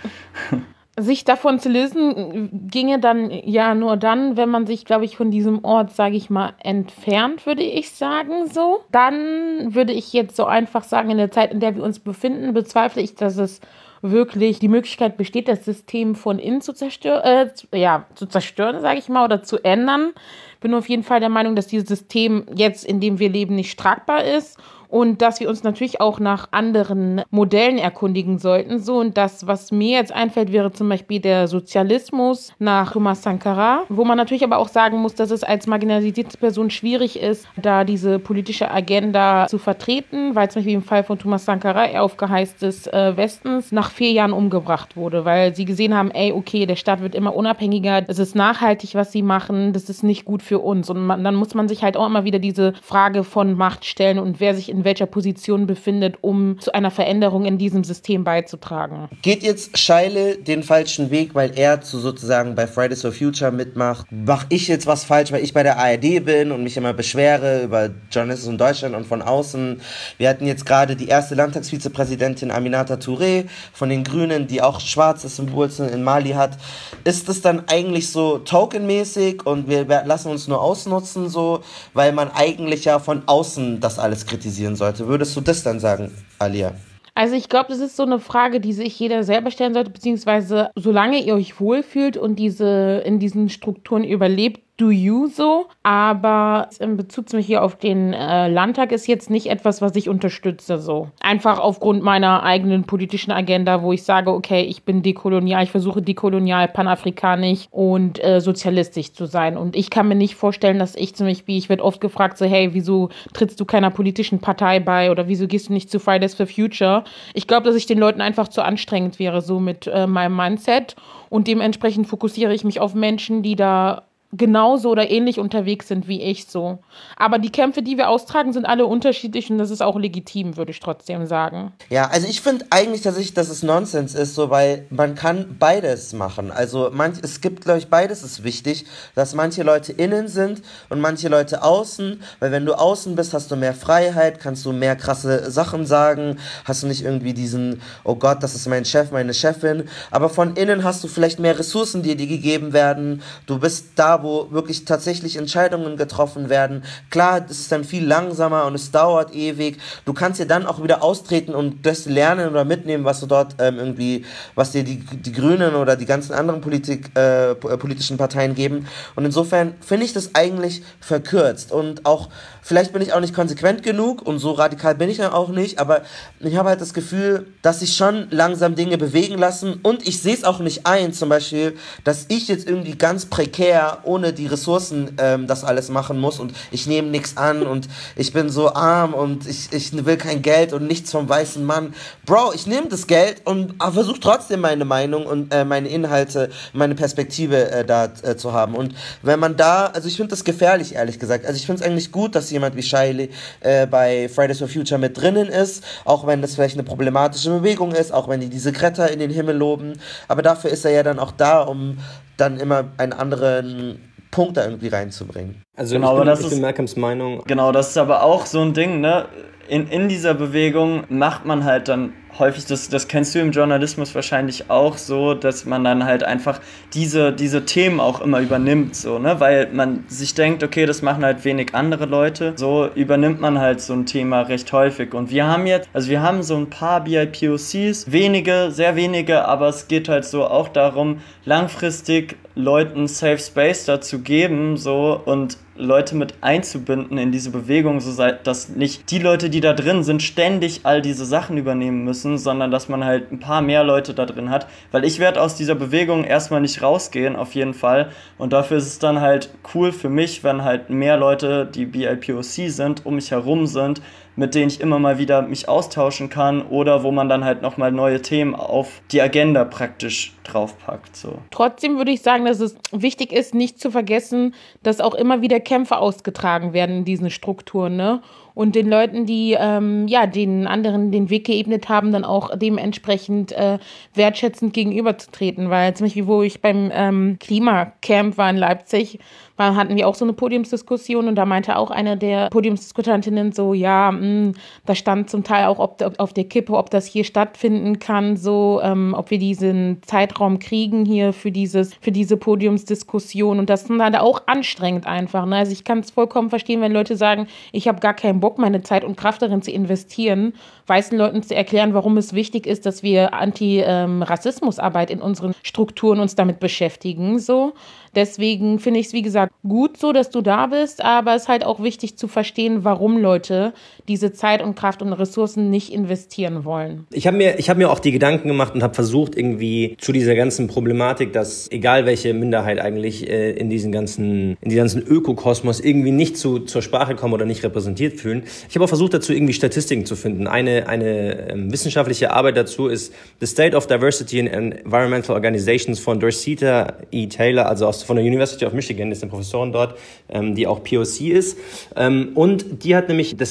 sich davon zu lösen, ginge dann ja nur dann, wenn man sich, glaube ich, von diesem Ort, sage ich mal, entfernt, würde ich sagen, so. Dann würde ich jetzt so einfach sagen, in der Zeit, in der wir uns befinden, bezweifle ich, dass es wirklich die Möglichkeit besteht, das System von innen zu zerstören, äh, ja, zu zerstören, sage ich mal, oder zu ändern. Bin auf jeden Fall der Meinung, dass dieses System jetzt, in dem wir leben, nicht tragbar ist und dass wir uns natürlich auch nach anderen Modellen erkundigen sollten. So, und das, was mir jetzt einfällt, wäre zum Beispiel der Sozialismus nach Thomas Sankara, wo man natürlich aber auch sagen muss, dass es als marginalisierte Person schwierig ist, da diese politische Agenda zu vertreten, weil zum Beispiel im Fall von Thomas Sankara er auf Geheiß des äh, Westens nach vier Jahren umgebracht wurde, weil sie gesehen haben, ey, okay, der Staat wird immer unabhängiger, es ist nachhaltig, was sie machen, das ist nicht gut für uns. Und man, dann muss man sich halt auch immer wieder diese Frage von Macht stellen und wer sich in in welcher Position befindet, um zu einer Veränderung in diesem System beizutragen. Geht jetzt Scheile den falschen Weg, weil er zu sozusagen bei Fridays for Future mitmacht? Mach ich jetzt was falsch, weil ich bei der A R D bin und mich immer beschwere über Journalismus in Deutschland und von außen? Wir hatten jetzt gerade die erste Landtagsvizepräsidentin Aminata Touré von den Grünen, die auch schwarzes Symbol in Mali hat. Ist das dann eigentlich so tokenmäßig und wir lassen uns nur ausnutzen, so, weil man eigentlich ja von außen das alles kritisieren sollte? Würdest du das dann sagen, Alia? Also ich glaube, das ist so eine Frage, die sich jeder selber stellen sollte, beziehungsweise solange ihr euch wohlfühlt und diese in diesen Strukturen überlebt, do you so. Aber in Bezug zum Beispiel auf den äh, Landtag ist jetzt nicht etwas, was ich unterstütze so. Einfach aufgrund meiner eigenen politischen Agenda, wo ich sage, okay, ich bin dekolonial, ich versuche dekolonial, panafrikanisch und äh, sozialistisch zu sein. Und ich kann mir nicht vorstellen, dass ich zum Beispiel, ich werde oft gefragt, so hey, wieso trittst du keiner politischen Partei bei oder wieso gehst du nicht zu Fridays for Future? Ich glaube, dass ich den Leuten einfach zu anstrengend wäre, so mit äh, meinem Mindset. Und dementsprechend fokussiere ich mich auf Menschen, die da genauso oder ähnlich unterwegs sind wie ich so. Aber die Kämpfe, die wir austragen, sind alle unterschiedlich und das ist auch legitim, würde ich trotzdem sagen. Ja, also ich finde eigentlich tatsächlich, dass es Nonsens ist, so, weil man kann beides machen. Also manch, es gibt, glaube ich, beides ist wichtig, dass manche Leute innen sind und manche Leute außen, weil wenn du außen bist, hast du mehr Freiheit, kannst du mehr krasse Sachen sagen, hast du nicht irgendwie diesen, oh Gott, das ist mein Chef, meine Chefin, aber von innen hast du vielleicht mehr Ressourcen, die dir gegeben werden, du bist da, wo wirklich tatsächlich Entscheidungen getroffen werden. Klar, es ist dann viel langsamer und es dauert ewig. Du kannst dir dann auch wieder austreten und das lernen oder mitnehmen, was du dort ähm, irgendwie, was dir die, die Grünen oder die ganzen anderen Politik, äh, politischen Parteien geben. Und insofern finde ich das eigentlich verkürzt und auch, vielleicht bin ich auch nicht konsequent genug und so radikal bin ich dann auch nicht, aber ich habe halt das Gefühl, dass sich schon langsam Dinge bewegen lassen und ich sehe es auch nicht ein, zum Beispiel, dass ich jetzt irgendwie ganz prekär ohne die Ressourcen ähm, das alles machen muss und ich nehme nichts an und ich bin so arm und ich, ich will kein Geld und nichts vom weißen Mann. Bro, ich nehme das Geld und versuche trotzdem meine Meinung und äh, meine Inhalte, meine Perspektive äh, da äh, zu haben. Und wenn man da, also ich finde das gefährlich, ehrlich gesagt. Also ich finde es eigentlich gut, dass jemand wie Scheile äh, bei Fridays for Future mit drinnen ist, auch wenn das vielleicht eine problematische Bewegung ist, auch wenn die diese Greta in den Himmel loben. Aber dafür ist er ja dann auch da, um dann immer einen anderen Punkt da irgendwie reinzubringen. Also genau, ich bin, aber das ich ist, bin Malcolms Meinung. Genau, das ist aber auch so ein Ding, ne? In, in dieser Bewegung macht man halt dann häufig, das, das kennst du im Journalismus wahrscheinlich auch so, dass man dann halt einfach diese, diese Themen auch immer übernimmt, so, ne? Weil man sich denkt, okay, das machen halt wenig andere Leute, so übernimmt man halt so ein Thema recht häufig. Und wir haben jetzt, also wir haben so ein paar B I P O Cs, wenige, sehr wenige, aber es geht halt so auch darum, langfristig Leuten Safe Space dazu geben, so, und Leute mit einzubinden in diese Bewegung, so dass nicht die Leute, die da drin sind, ständig all diese Sachen übernehmen müssen, sondern dass man halt ein paar mehr Leute da drin hat, weil ich werde aus dieser Bewegung erstmal nicht rausgehen, auf jeden Fall, und dafür ist es dann halt cool für mich, wenn halt mehr Leute, die B I P O C sind, um mich herum sind, mit denen ich immer mal wieder mich austauschen kann oder wo man dann halt nochmal neue Themen auf die Agenda praktisch draufpackt. So. Trotzdem würde ich sagen, dass es wichtig ist, nicht zu vergessen, dass auch immer wieder Kämpfe ausgetragen werden in diesen Strukturen, ne? Und den Leuten, die ähm, ja den anderen den Weg geebnet haben, dann auch dementsprechend äh, wertschätzend gegenüberzutreten. Weil zum Beispiel, wo ich beim ähm, Klimacamp war in Leipzig, war, hatten wir auch so eine Podiumsdiskussion und da meinte auch eine der Podiumsdiskutantinnen so, ja, mh, da stand zum Teil auch ob, ob, auf der Kippe, ob das hier stattfinden kann, so, ähm, ob wir diesen Zeitraum kriegen hier für dieses für diese Podiumsdiskussion und das ist dann auch anstrengend einfach. Ne? Also ich kann es vollkommen verstehen, wenn Leute sagen, ich habe gar keinen Bock, meine Zeit und Kraft darin zu investieren, weißen Leuten zu erklären, warum es wichtig ist, dass wir Anti-Rassismusarbeit in unseren Strukturen uns damit beschäftigen, so. Deswegen finde ich es, wie gesagt, gut so, dass du da bist, aber es ist halt auch wichtig zu verstehen, warum Leute diese Zeit und Kraft und Ressourcen nicht investieren wollen. Ich habe mir, ich hab mir auch die Gedanken gemacht und habe versucht, irgendwie zu dieser ganzen Problematik, dass egal welche Minderheit eigentlich äh, in diesen ganzen, in diesem ganzen Ökokosmos irgendwie nicht zu, zur Sprache kommen oder nicht repräsentiert fühlen. Ich habe auch versucht, dazu irgendwie Statistiken zu finden. Eine, eine ähm, wissenschaftliche Arbeit dazu ist The State of Diversity in Environmental Organizations von Dorceta E. Taylor, also aus von der University of Michigan, ist eine Professorin dort, ähm, die auch P O C ist. Ähm, und die hat nämlich, das,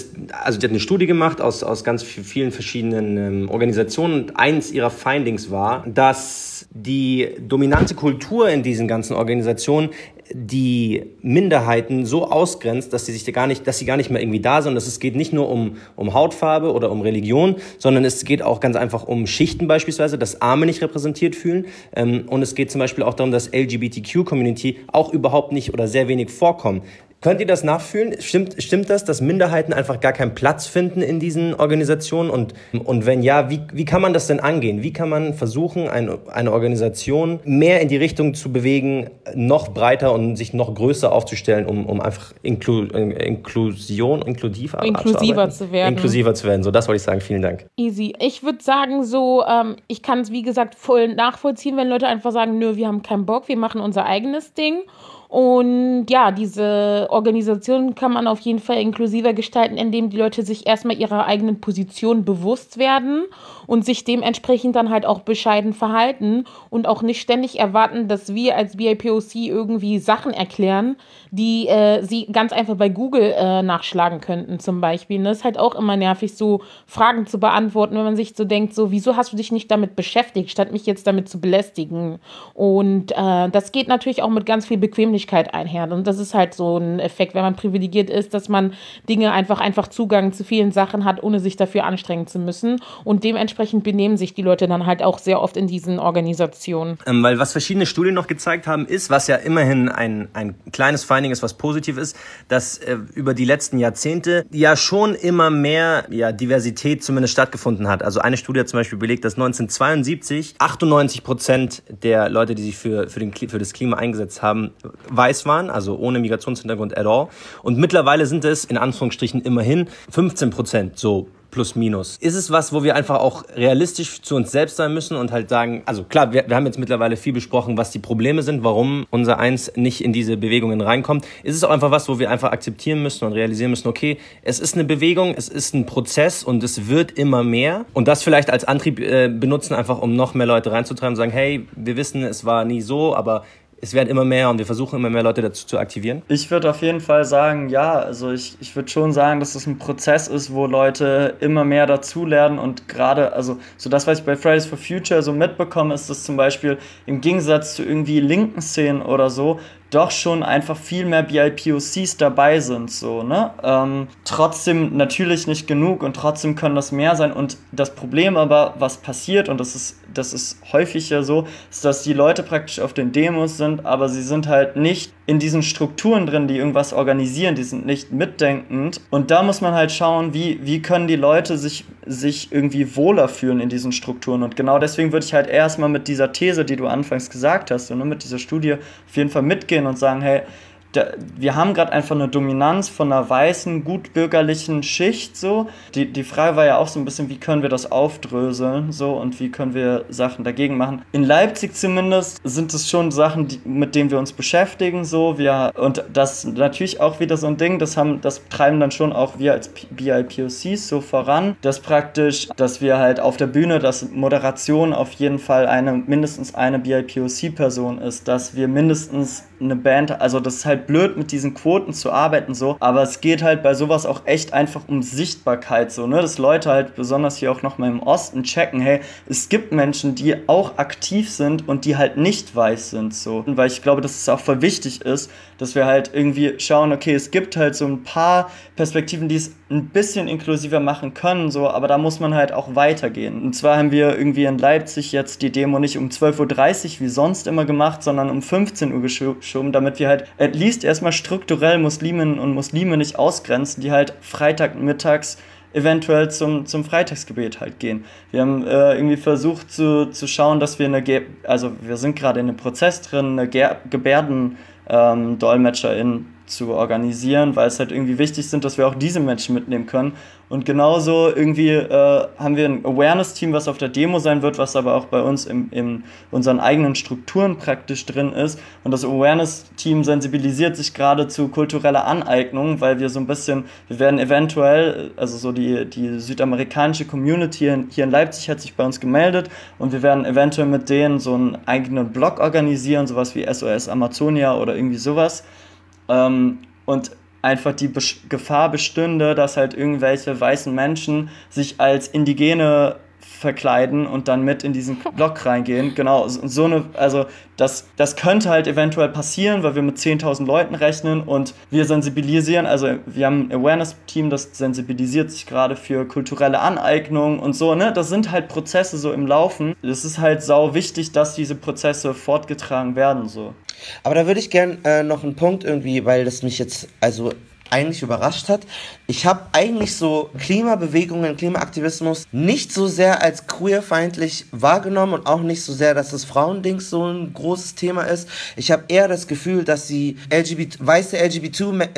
also die hat eine Studie gemacht aus, aus ganz vielen verschiedenen ähm, Organisationen und eins ihrer Findings war, dass die dominante Kultur in diesen ganzen Organisationen die Minderheiten so ausgrenzt, dass sie sich da gar nicht, dass sie gar nicht mehr irgendwie da sind. Und es geht nicht nur um, um Hautfarbe oder um Religion, sondern es geht auch ganz einfach um Schichten beispielsweise, dass Arme nicht repräsentiert fühlen. Ähm, und es geht zum Beispiel auch darum, dass L G B T Q-Community auch überhaupt nicht oder sehr wenig vorkommen. Könnt ihr das nachfühlen? Stimmt, stimmt das, dass Minderheiten einfach gar keinen Platz finden in diesen Organisationen? Und, und wenn ja, wie, wie kann man das denn angehen? Wie kann man versuchen, eine, eine Organisation mehr in die Richtung zu bewegen, noch breiter und sich noch größer aufzustellen, um, um einfach Inklu, Inklusion, inklusiv inklusiver zu werden. Inklusiver zu werden. So, das wollte ich sagen. Vielen Dank. Easy. Ich würde sagen so, ähm, ich kann es wie gesagt voll nachvollziehen, wenn Leute einfach sagen, nö, wir haben keinen Bock, wir machen unser eigenes Ding. Und ja, diese Organisation kann man auf jeden Fall inklusiver gestalten, indem die Leute sich erstmal ihrer eigenen Position bewusst werden und sich dementsprechend dann halt auch bescheiden verhalten und auch nicht ständig erwarten, dass wir als B I P O C irgendwie Sachen erklären, die äh, sie ganz einfach bei Google äh, nachschlagen könnten zum Beispiel. Und das ist halt auch immer nervig, so Fragen zu beantworten, wenn man sich so denkt, so, wieso hast du dich nicht damit beschäftigt, statt mich jetzt damit zu belästigen? Und äh, das geht natürlich auch mit ganz viel Bequemlichkeit einher. Und das ist halt so ein Effekt, wenn man privilegiert ist, dass man Dinge einfach, einfach Zugang zu vielen Sachen hat, ohne sich dafür anstrengen zu müssen. Und dementsprechend benehmen sich die Leute dann halt auch sehr oft in diesen Organisationen. Ähm, weil was verschiedene Studien noch gezeigt haben, ist, was ja immerhin ein, ein kleines Finding ist, was positiv ist, dass äh, über die letzten Jahrzehnte ja schon immer mehr ja, Diversität zumindest stattgefunden hat. Also eine Studie hat zum Beispiel belegt, dass neunzehnhundertzweiundsiebzig achtundneunzig Prozent der Leute, die sich für, für, den, für das Klima eingesetzt haben, weiß waren, also ohne Migrationshintergrund at all. Und mittlerweile sind es in Anführungsstrichen immerhin fünfzehn Prozent, so plus minus. Ist es was, wo wir einfach auch realistisch zu uns selbst sein müssen und halt sagen, also klar, wir, wir haben jetzt mittlerweile viel besprochen, was die Probleme sind, warum unser Eins nicht in diese Bewegungen reinkommt. Ist es auch einfach was, wo wir einfach akzeptieren müssen und realisieren müssen, okay, es ist eine Bewegung, es ist ein Prozess und es wird immer mehr und das vielleicht als Antrieb äh, benutzen, einfach um noch mehr Leute reinzutreiben und sagen, hey, wir wissen, es war nie so, aber es werden immer mehr und wir versuchen immer mehr Leute dazu zu aktivieren? Ich würde auf jeden Fall sagen, ja, also ich, ich würde schon sagen, dass es ein Prozess ist, wo Leute immer mehr dazulernen und gerade, also so das, was ich bei Fridays for Future so mitbekomme, ist, dass zum Beispiel im Gegensatz zu irgendwie linken Szenen oder so, doch schon einfach viel mehr B I P O Cs dabei sind, so, ne? Ähm, trotzdem natürlich nicht genug und trotzdem können das mehr sein und das Problem aber, was passiert und das ist, das ist häufig ja so, ist, dass die Leute praktisch auf den Demos sind, aber sie sind halt nicht in diesen Strukturen drin, die irgendwas organisieren, die sind nicht mitdenkend und da muss man halt schauen, wie, wie können die Leute sich, sich irgendwie wohler fühlen in diesen Strukturen und genau deswegen würde ich halt erstmal mit dieser These, die du anfangs gesagt hast, und ne, mit dieser Studie auf jeden Fall mitgehen und sagen, hey, da, wir haben gerade einfach eine Dominanz von einer weißen, gutbürgerlichen Schicht, so. Die, die Frage war ja auch so ein bisschen, wie können wir das aufdröseln, so, und wie können wir Sachen dagegen machen. In Leipzig zumindest sind es schon Sachen, die, mit denen wir uns beschäftigen, so, wir, und das natürlich auch wieder so ein Ding, das haben, das treiben dann schon auch wir als B I P O Cs so voran, dass praktisch, dass wir halt auf der Bühne, dass Moderation auf jeden Fall eine, mindestens eine B I P O C-Person ist, dass wir mindestens eine Band, also das ist halt blöd, mit diesen Quoten zu arbeiten, so, aber es geht halt bei sowas auch echt einfach um Sichtbarkeit, so, ne, dass Leute halt besonders hier auch nochmal im Osten checken, hey, es gibt Menschen, die auch aktiv sind und die halt nicht weiß sind, so, und weil ich glaube, dass es auch voll wichtig ist, dass wir halt irgendwie schauen, okay, es gibt halt so ein paar Perspektiven, die es ein bisschen inklusiver machen können, so, aber da muss man halt auch weitergehen. Und zwar haben wir irgendwie in Leipzig jetzt die Demo nicht um zwölf Uhr dreißig wie sonst immer gemacht, sondern um fünfzehn Uhr geschoben, damit wir halt at least erstmal strukturell Musliminnen und Muslime nicht ausgrenzen, die halt Freitagmittags eventuell zum, zum Freitagsgebet halt gehen. Wir haben äh, irgendwie versucht zu, zu schauen, dass wir eine, Ge- also wir sind gerade in einem Prozess drin, eine Ge- Gebärden-Dolmetscherin zu organisieren, weil es halt irgendwie wichtig sind, dass wir auch diese Menschen mitnehmen können. Und genauso irgendwie äh, haben wir ein Awareness-Team, was auf der Demo sein wird, was aber auch bei uns in, in unseren eigenen Strukturen praktisch drin ist. Und das Awareness-Team sensibilisiert sich gerade zu kultureller Aneignung, weil wir so ein bisschen, wir werden eventuell, also so die, die südamerikanische Community in, hier in Leipzig hat sich bei uns gemeldet und wir werden eventuell mit denen so einen eigenen Blog organisieren, sowas wie S O S Amazonia oder irgendwie sowas. Ähm, und einfach die Be- Gefahr bestünde, dass halt irgendwelche weißen Menschen sich als Indigene verkleiden und dann mit in diesen Block reingehen. Genau, so, so eine, also das, das könnte halt eventuell passieren, weil wir mit zehntausend Leuten rechnen und wir sensibilisieren, also wir haben ein Awareness-Team, das sensibilisiert sich gerade für kulturelle Aneignung und so, ne, das sind halt Prozesse so im Laufen. Es ist halt sau wichtig, dass diese Prozesse fortgetragen werden, so. Aber da würde ich gern äh, noch einen Punkt irgendwie, weil das mich jetzt, also eigentlich überrascht hat. Ich habe eigentlich so Klimabewegungen, Klimaaktivismus nicht so sehr als queerfeindlich wahrgenommen und auch nicht so sehr, dass das Frauending so ein großes Thema ist. Ich habe eher das Gefühl, dass sie L G B T, weiße L G B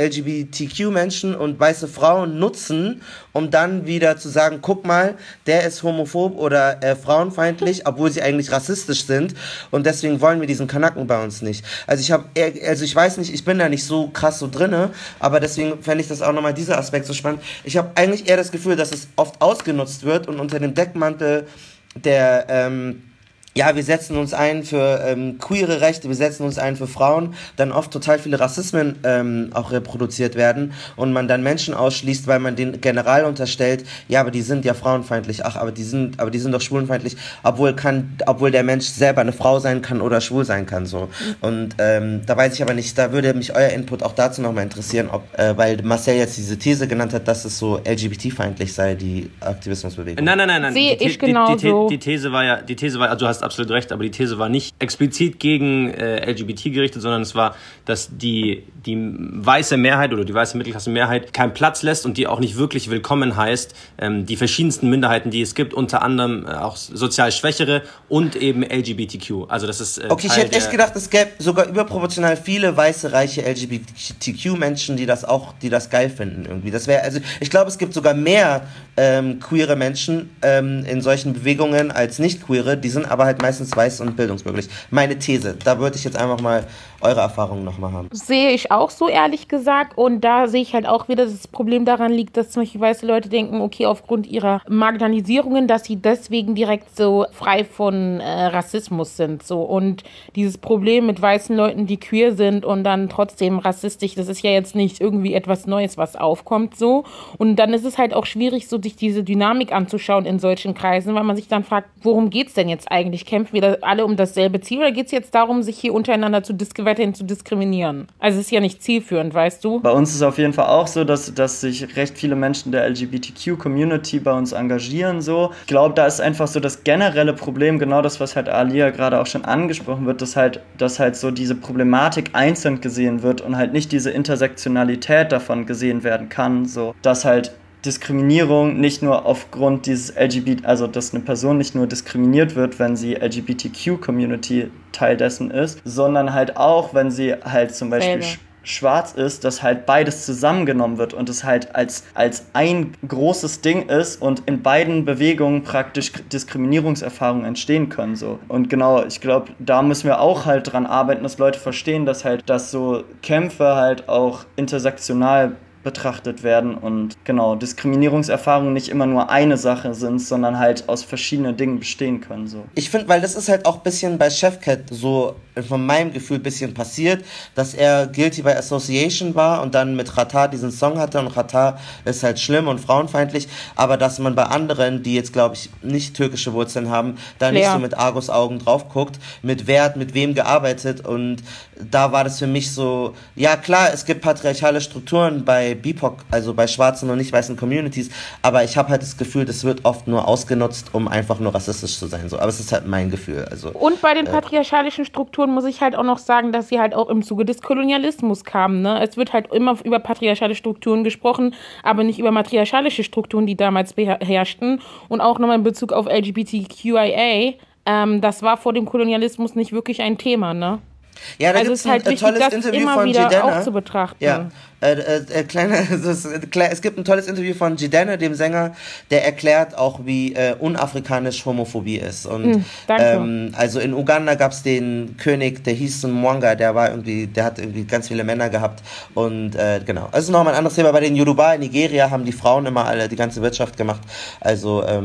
T Q-Menschen und weiße Frauen nutzen, um dann wieder zu sagen, guck mal, der ist homophob oder äh, frauenfeindlich, obwohl sie eigentlich rassistisch sind und deswegen wollen wir diesen Kanaken bei uns nicht. Also ich habe, also ich weiß nicht, ich bin da nicht so krass so drinne, aber deswegen fände ich das auch nochmal, dieser Aspekt so spannend. Ich habe eigentlich eher das Gefühl, dass es oft ausgenutzt wird und unter dem Deckmantel der, ähm, ja, wir setzen uns ein für ähm, queere Rechte, wir setzen uns ein für Frauen, dann oft total viele Rassismen ähm, auch reproduziert werden und man dann Menschen ausschließt, weil man den general unterstellt, ja, aber die sind ja frauenfeindlich, ach, aber die sind, aber die sind doch schwulenfeindlich, obwohl kann, obwohl der Mensch selber eine Frau sein kann oder schwul sein kann, so. Und ähm, da weiß ich aber nicht, da würde mich euer Input auch dazu nochmal interessieren, ob, äh, weil Marcel jetzt diese These genannt hat, dass es so L G B T-feindlich sei, die Aktivismusbewegung. Nein, nein, nein, nein. Sehe die, ich die, genauso. Die, die, die These war ja, die These war, also du hast absolut recht, aber die These war nicht explizit gegen äh, L G B T gerichtet, sondern es war, dass die, die weiße Mehrheit oder die weiße Mittelklasse-Mehrheit keinen Platz lässt und die auch nicht wirklich willkommen heißt, ähm, die verschiedensten Minderheiten, die es gibt, unter anderem äh, auch sozial Schwächere und eben L G B T Q. Also das ist äh, Okay, ich Teil hätte echt gedacht, es gäbe sogar überproportional viele weiße, reiche L G B T Q-Menschen, die das auch, die das geil finden irgendwie. Das wäre, also ich glaube, es gibt sogar mehr ähm, queere Menschen ähm, in solchen Bewegungen als nicht queere, die sind aber halt meistens weiß und bildungsmöglich. Meine These, da würde ich jetzt einfach mal eure Erfahrungen nochmal haben. Sehe ich auch so, ehrlich gesagt. Und da sehe ich halt auch wieder, dass das Problem daran liegt, dass zum Beispiel weiße Leute denken, okay, aufgrund ihrer Marginalisierungen, dass sie deswegen direkt so frei von äh, Rassismus sind. So. Und dieses Problem mit weißen Leuten, die queer sind und dann trotzdem rassistisch, das ist ja jetzt nicht irgendwie etwas Neues, was aufkommt. So. Und dann ist es halt auch schwierig, so sich diese Dynamik anzuschauen in solchen Kreisen, weil man sich dann fragt, worum geht es denn jetzt eigentlich? Kämpfen wir da alle um dasselbe Ziel oder geht es jetzt darum, sich hier untereinander zu diskriminieren? weiterhin zu diskriminieren. Also es ist ja nicht zielführend, weißt du? Bei uns ist es auf jeden Fall auch so, dass, dass sich recht viele Menschen der L G B T Q-Community bei uns engagieren. So. Ich glaube, da ist einfach so das generelle Problem, genau das, was halt Alia gerade auch schon angesprochen wird, dass halt, dass halt so diese Problematik einzeln gesehen wird und halt nicht diese Intersektionalität davon gesehen werden kann. So. Dass halt Diskriminierung nicht nur aufgrund dieses L G B T, also dass eine Person nicht nur diskriminiert wird, wenn sie L G B T Q-Community Teil dessen ist, sondern halt auch, wenn sie halt zum Beispiel sch- schwarz ist, dass halt beides zusammengenommen wird und es halt als, als ein großes Ding ist und in beiden Bewegungen praktisch Diskriminierungserfahrungen entstehen können. So. Und genau, ich glaube, da müssen wir auch halt dran arbeiten, dass Leute verstehen, dass halt, dass so Kämpfe halt auch intersektional betrachtet werden und genau, Diskriminierungserfahrungen nicht immer nur eine Sache sind, sondern halt aus verschiedenen Dingen bestehen können. So. Ich finde, weil das ist halt auch ein bisschen bei Chefcat so von meinem Gefühl ein bisschen passiert, dass er guilty by association war und dann mit Xatar diesen Song hatte und Xatar ist halt schlimm und frauenfeindlich, aber dass man bei anderen, die jetzt glaube ich nicht türkische Wurzeln haben, da nicht ja. so mit Argusaugen drauf guckt, mit wer hat mit wem gearbeitet und da war das für mich so, ja klar, es gibt patriarchale Strukturen bei B I P O C, also bei schwarzen und nicht weißen Communities, aber ich habe halt das Gefühl, das wird oft nur ausgenutzt, um einfach nur rassistisch zu sein, so. Aber es ist halt mein Gefühl. Also, und bei den äh, patriarchalischen Strukturen muss ich halt auch noch sagen, dass sie halt auch im Zuge des Kolonialismus kamen. Ne? Es wird halt immer über patriarchale Strukturen gesprochen, aber nicht über matriarchalische Strukturen, die damals beherrschten. Und auch nochmal in Bezug auf L G B T Q I A, ähm, das war vor dem Kolonialismus nicht wirklich ein Thema, ne? Ja, da also gibt's es ist halt ein, wichtig, tolles das Interview immer von wieder Jidenna. auch zu betrachten. Ja, äh, äh, äh, kleiner, das, äh, es gibt ein tolles Interview von Jidenna, dem Sänger, der erklärt auch, wie äh, unafrikanisch Homophobie ist. Und mm, danke. Ähm, also in Uganda gab es den König, der hieß Mwanga, der war irgendwie, der hat irgendwie ganz viele Männer gehabt. Und äh, genau, also nochmal ein anderes Thema. Bei den Yoruba in Nigeria haben die Frauen immer alle die ganze Wirtschaft gemacht. Also ähm,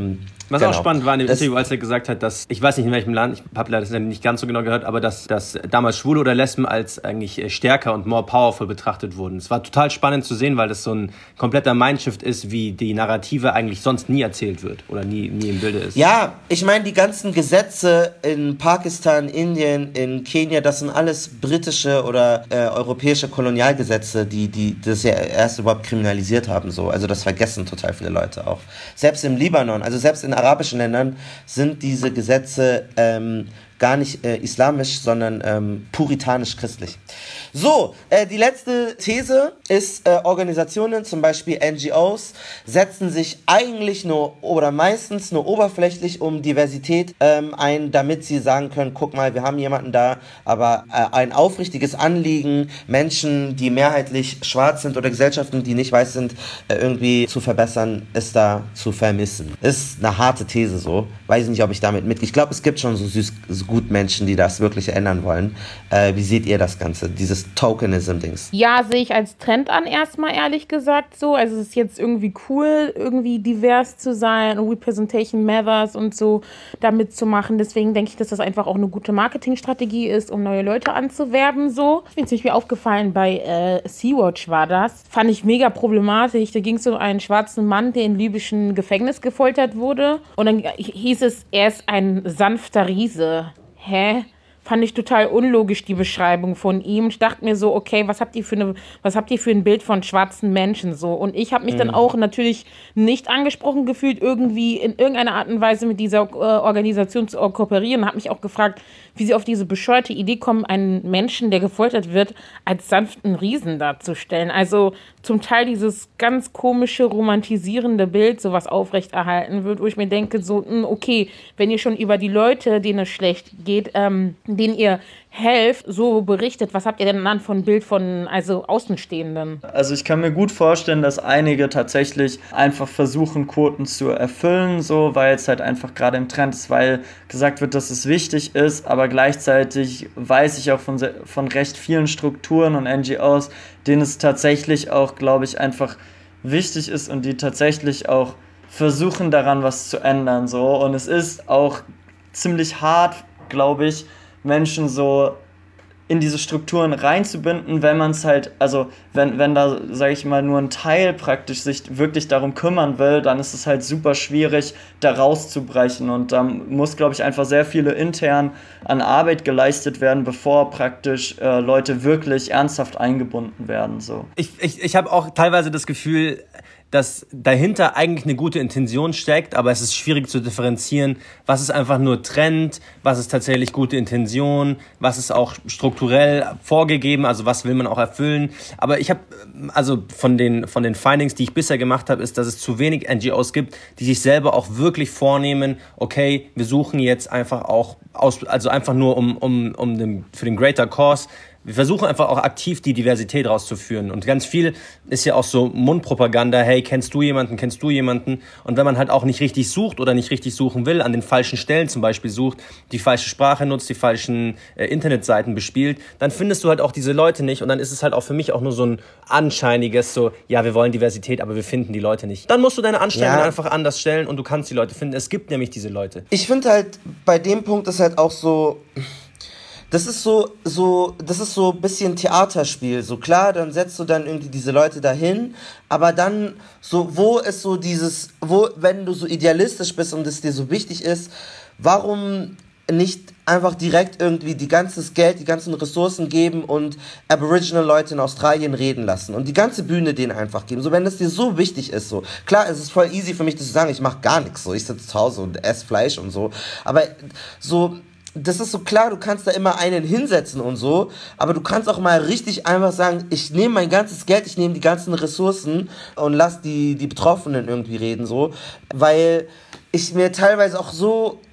Was genau. auch spannend war in dem das, Interview, als er gesagt hat, dass, ich weiß nicht in welchem Land, ich habe leider das nicht ganz so genau gehört, aber dass, dass damals Schwule oder Lesben als eigentlich stärker und more powerful betrachtet wurden. Es war total spannend zu sehen, weil das so ein kompletter Mindshift ist, wie die Narrative eigentlich sonst nie erzählt wird oder nie, nie im Bilde ist. Ja, ich meine, die ganzen Gesetze in Pakistan, Indien, in Kenia, das sind alles britische oder äh, europäische Kolonialgesetze, die, die das ja erst überhaupt kriminalisiert haben. So. Also das vergessen total viele Leute auch. Selbst im Libanon, also selbst in arabischen Ländern sind diese Gesetze ähm, gar nicht äh, islamisch, sondern ähm, puritanisch-christlich. So, äh, die letzte These ist, äh, Organisationen, zum Beispiel N G Os, setzen sich eigentlich nur oder meistens nur oberflächlich um Diversität ähm, ein, damit sie sagen können, guck mal, wir haben jemanden da, aber äh, ein aufrichtiges Anliegen, Menschen, die mehrheitlich schwarz sind oder Gesellschaften, die nicht weiß sind, äh, irgendwie zu verbessern, ist da zu vermissen. Ist eine harte These so. Weiß ich nicht, ob ich damit mitgehe. Ich glaube, es gibt schon so süß, so gut Menschen, die das wirklich ändern wollen. Äh, wie seht ihr das Ganze, dieses Tokenism-Dings? Ja, sehe ich als Trend an, erstmal ehrlich gesagt so. Also es ist jetzt irgendwie cool, irgendwie divers zu sein und Representation Matters und so damit zu machen. Deswegen denke ich, dass das einfach auch eine gute Marketingstrategie ist, um neue Leute anzuwerben. So. Mir ist mir aufgefallen, bei äh, Sea-Watch war das. Fand ich mega problematisch. Da ging es um einen schwarzen Mann, der in libyschen Gefängnis gefoltert wurde. Und dann hieß es, er ist ein sanfter Riese. Hä? Fand ich total unlogisch, die Beschreibung von ihm. Ich dachte mir so, okay, was habt ihr für eine, was habt ihr für ein Bild von schwarzen Menschen so? Und ich habe mich mhm. dann auch natürlich nicht angesprochen gefühlt, irgendwie in irgendeiner Art und Weise mit dieser äh, Organisation zu kooperieren. Habe mich auch gefragt, wie sie auf diese bescheuerte Idee kommen, einen Menschen, der gefoltert wird, als sanften Riesen darzustellen. Also zum Teil dieses ganz komische, romantisierende Bild, so was aufrechterhalten wird, wo ich mir denke, so, mh, okay, wenn ihr schon über die Leute, denen es schlecht geht, ähm, denen ihr helft, so berichtet, was habt ihr denn dann von Bild von also Außenstehenden? Also ich kann mir gut vorstellen, dass einige tatsächlich einfach versuchen, Quoten zu erfüllen, so, weil es halt einfach gerade im Trend ist, weil gesagt wird, dass es wichtig ist, aber gleichzeitig weiß ich auch von, von recht vielen Strukturen und N G Os, denen es tatsächlich auch, glaube ich, einfach wichtig ist und die tatsächlich auch versuchen, daran was zu ändern, so. Und es ist auch ziemlich hart, glaube ich, Menschen so in diese Strukturen reinzubinden, wenn man es halt, also wenn, wenn da, sage ich mal, nur ein Teil praktisch sich wirklich darum kümmern will, dann ist es halt super schwierig, da rauszubrechen und da muss, glaube ich, einfach sehr viele intern an Arbeit geleistet werden, bevor praktisch äh, Leute wirklich ernsthaft eingebunden werden. So. Ich, ich, ich habe auch teilweise das Gefühl, dass dahinter eigentlich eine gute Intention steckt, aber es ist schwierig zu differenzieren, was ist einfach nur Trend, was ist tatsächlich gute Intention, was ist auch strukturell vorgegeben, also was will man auch erfüllen. Aber ich habe, also von den, von den Findings, die ich bisher gemacht habe, ist, dass es zu wenig N G Os gibt, die sich selber auch wirklich vornehmen, okay, wir suchen jetzt einfach auch, aus, also einfach nur um, um, um den, für den Greater Cause. Wir versuchen einfach auch aktiv die Diversität rauszuführen. Und ganz viel ist ja auch so Mundpropaganda. Hey, kennst du jemanden, kennst du jemanden? Und wenn man halt auch nicht richtig sucht oder nicht richtig suchen will, an den falschen Stellen zum Beispiel sucht, die falsche Sprache nutzt, die falschen äh, Internetseiten bespielt, dann findest du halt auch diese Leute nicht. Und dann ist es halt auch für mich auch nur so ein anscheiniges, so, ja, wir wollen Diversität, aber wir finden die Leute nicht. Dann musst du deine Anstrengungen ja. einfach anders stellen und du kannst die Leute finden. Es gibt nämlich diese Leute. Ich finde halt, bei dem Punkt ist halt auch so... Das ist so, so, das ist so ein bisschen Theaterspiel. So klar, dann setzt du dann irgendwie diese Leute dahin, aber dann so, wo ist so dieses, wo, wenn du so idealistisch bist und es dir so wichtig ist, warum nicht einfach direkt irgendwie die ganzes Geld, die ganzen Ressourcen geben und Aboriginal Leute in Australien reden lassen und die ganze Bühne denen einfach geben. So, wenn das dir so wichtig ist, so. Klar, es ist voll easy für mich, das zu sagen, ich mache gar nichts, so. Ich sitze zu Hause und esse Fleisch und so. Aber so, das ist so klar, du kannst da immer einen hinsetzen und so, aber du kannst auch mal richtig einfach sagen, ich nehme mein ganzes Geld, ich nehme die ganzen Ressourcen und lass die, die Betroffenen irgendwie reden, so, weil ich mir teilweise auch so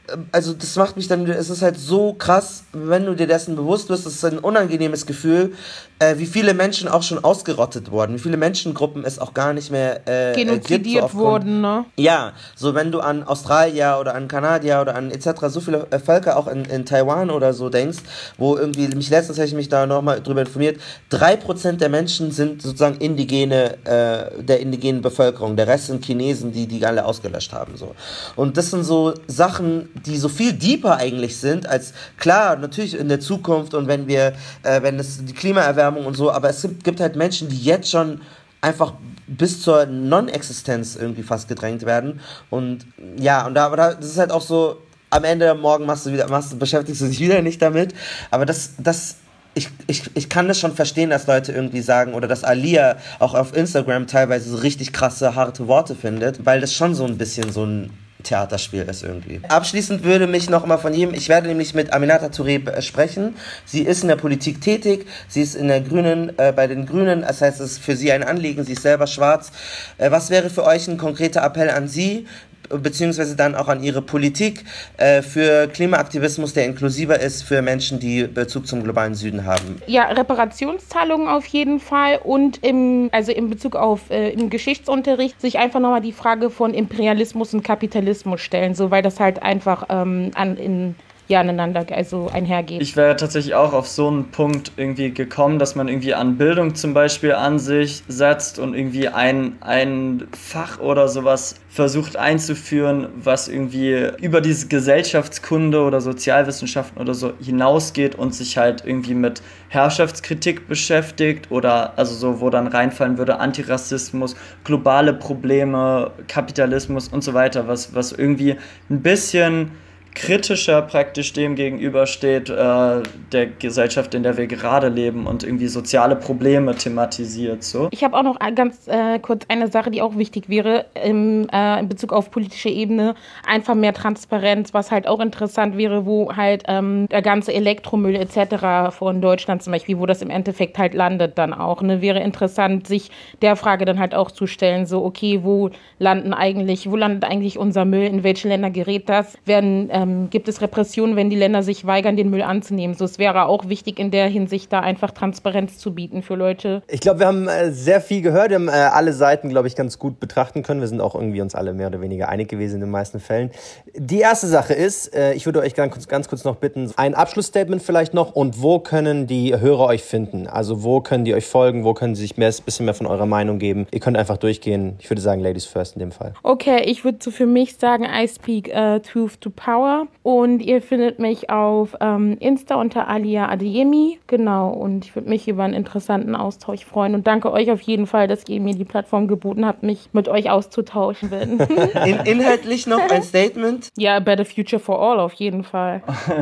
also das macht mich dann, es ist halt so krass, wenn du dir dessen bewusst wirst, es ist ein unangenehmes Gefühl, äh, wie viele Menschen auch schon ausgerottet wurden, wie viele Menschengruppen es auch gar nicht mehr äh, genozidiert gibt, so wurden, ne? Ja, so wenn du an Australier oder an Kanadier oder an et cetera so viele äh, Völker auch in, in Taiwan oder so denkst, wo irgendwie, mich letztens habe ich mich da nochmal drüber informiert, drei Prozent der Menschen sind sozusagen indigene, äh, der indigenen Bevölkerung, der Rest sind Chinesen, die die alle ausgelöscht haben, so. Und das sind so Sachen, die so viel deeper eigentlich sind, als, klar, natürlich in der Zukunft und wenn wir, äh, wenn es die Klimaerwärmung und so, aber es gibt, gibt halt Menschen, die jetzt schon einfach bis zur Non-Existenz irgendwie fast gedrängt werden und ja, und da, aber da, das ist halt auch so, am Ende morgen machst du wieder, machst, beschäftigst du dich wieder nicht damit, aber das, das Ich, ich, ich kann das schon verstehen, dass Leute irgendwie sagen, oder dass Alia auch auf Instagram teilweise so richtig krasse, harte Worte findet, weil das schon so ein bisschen so ein Theaterspiel ist irgendwie. Abschließend würde mich noch mal von jedem, ich werde nämlich mit Aminata Touré sprechen. Sie ist in der Politik tätig, sie ist in der Grünen, äh, bei den Grünen, das heißt, es ist für sie ein Anliegen, sie ist selber schwarz. Äh, was wäre für euch ein konkreter Appell an sie, beziehungsweise dann auch an ihre Politik äh, für Klimaaktivismus, der inklusiver ist für Menschen, die Bezug zum globalen Süden haben? Ja, Reparationszahlungen auf jeden Fall und im, also in Bezug auf äh, im Geschichtsunterricht sich einfach nochmal die Frage von Imperialismus und Kapitalismus stellen, so weil das halt einfach ähm, an in ja, aneinander, also einhergeht. Ich wäre tatsächlich auch auf so einen Punkt irgendwie gekommen, dass man irgendwie an Bildung zum Beispiel an sich setzt und irgendwie ein, ein Fach oder sowas versucht einzuführen, was irgendwie über diese Gesellschaftskunde oder Sozialwissenschaften oder so hinausgeht und sich halt irgendwie mit Herrschaftskritik beschäftigt oder also so, wo dann reinfallen würde Antirassismus, globale Probleme, Kapitalismus und so weiter, was, was irgendwie ein bisschen kritischer praktisch dem gegenübersteht, äh, der Gesellschaft, in der wir gerade leben und irgendwie soziale Probleme thematisiert. So. Ich habe auch noch ganz äh, kurz eine Sache, die auch wichtig wäre, im, äh, in Bezug auf politische Ebene, einfach mehr Transparenz, was halt auch interessant wäre, wo halt ähm, der ganze Elektromüll et cetera von Deutschland zum Beispiel, wo das im Endeffekt halt landet dann auch. Ne? Wäre interessant, sich der Frage dann halt auch zu stellen, so okay, wo landen eigentlich, wo landet eigentlich unser Müll, in welche Länder gerät das, werden äh, gibt es Repressionen, wenn die Länder sich weigern, den Müll anzunehmen. So, es wäre auch wichtig, in der Hinsicht da einfach Transparenz zu bieten für Leute. Ich glaube, wir haben äh, sehr viel gehört. Wir haben äh, alle Seiten, glaube ich, ganz gut betrachten können. Wir sind auch irgendwie uns alle mehr oder weniger einig gewesen in den meisten Fällen. Die erste Sache ist, äh, ich würde euch ganz, ganz kurz noch bitten, ein Abschlussstatement vielleicht noch und wo können die Hörer euch finden? Also wo können die euch folgen? Wo können sie sich ein bisschen mehr von eurer Meinung geben? Ihr könnt einfach durchgehen. Ich würde sagen, Ladies first in dem Fall. Okay, ich würde so für mich sagen, I speak uh, truth to power. Und ihr findet mich auf ähm, Insta unter Alia Adeyemi. Genau, und ich würde mich über einen interessanten Austausch freuen. Und danke euch auf jeden Fall, dass ihr mir die Plattform geboten habt, mich mit euch auszutauschen. In, inhaltlich noch ein Statement? Ja, a better future for all auf jeden Fall.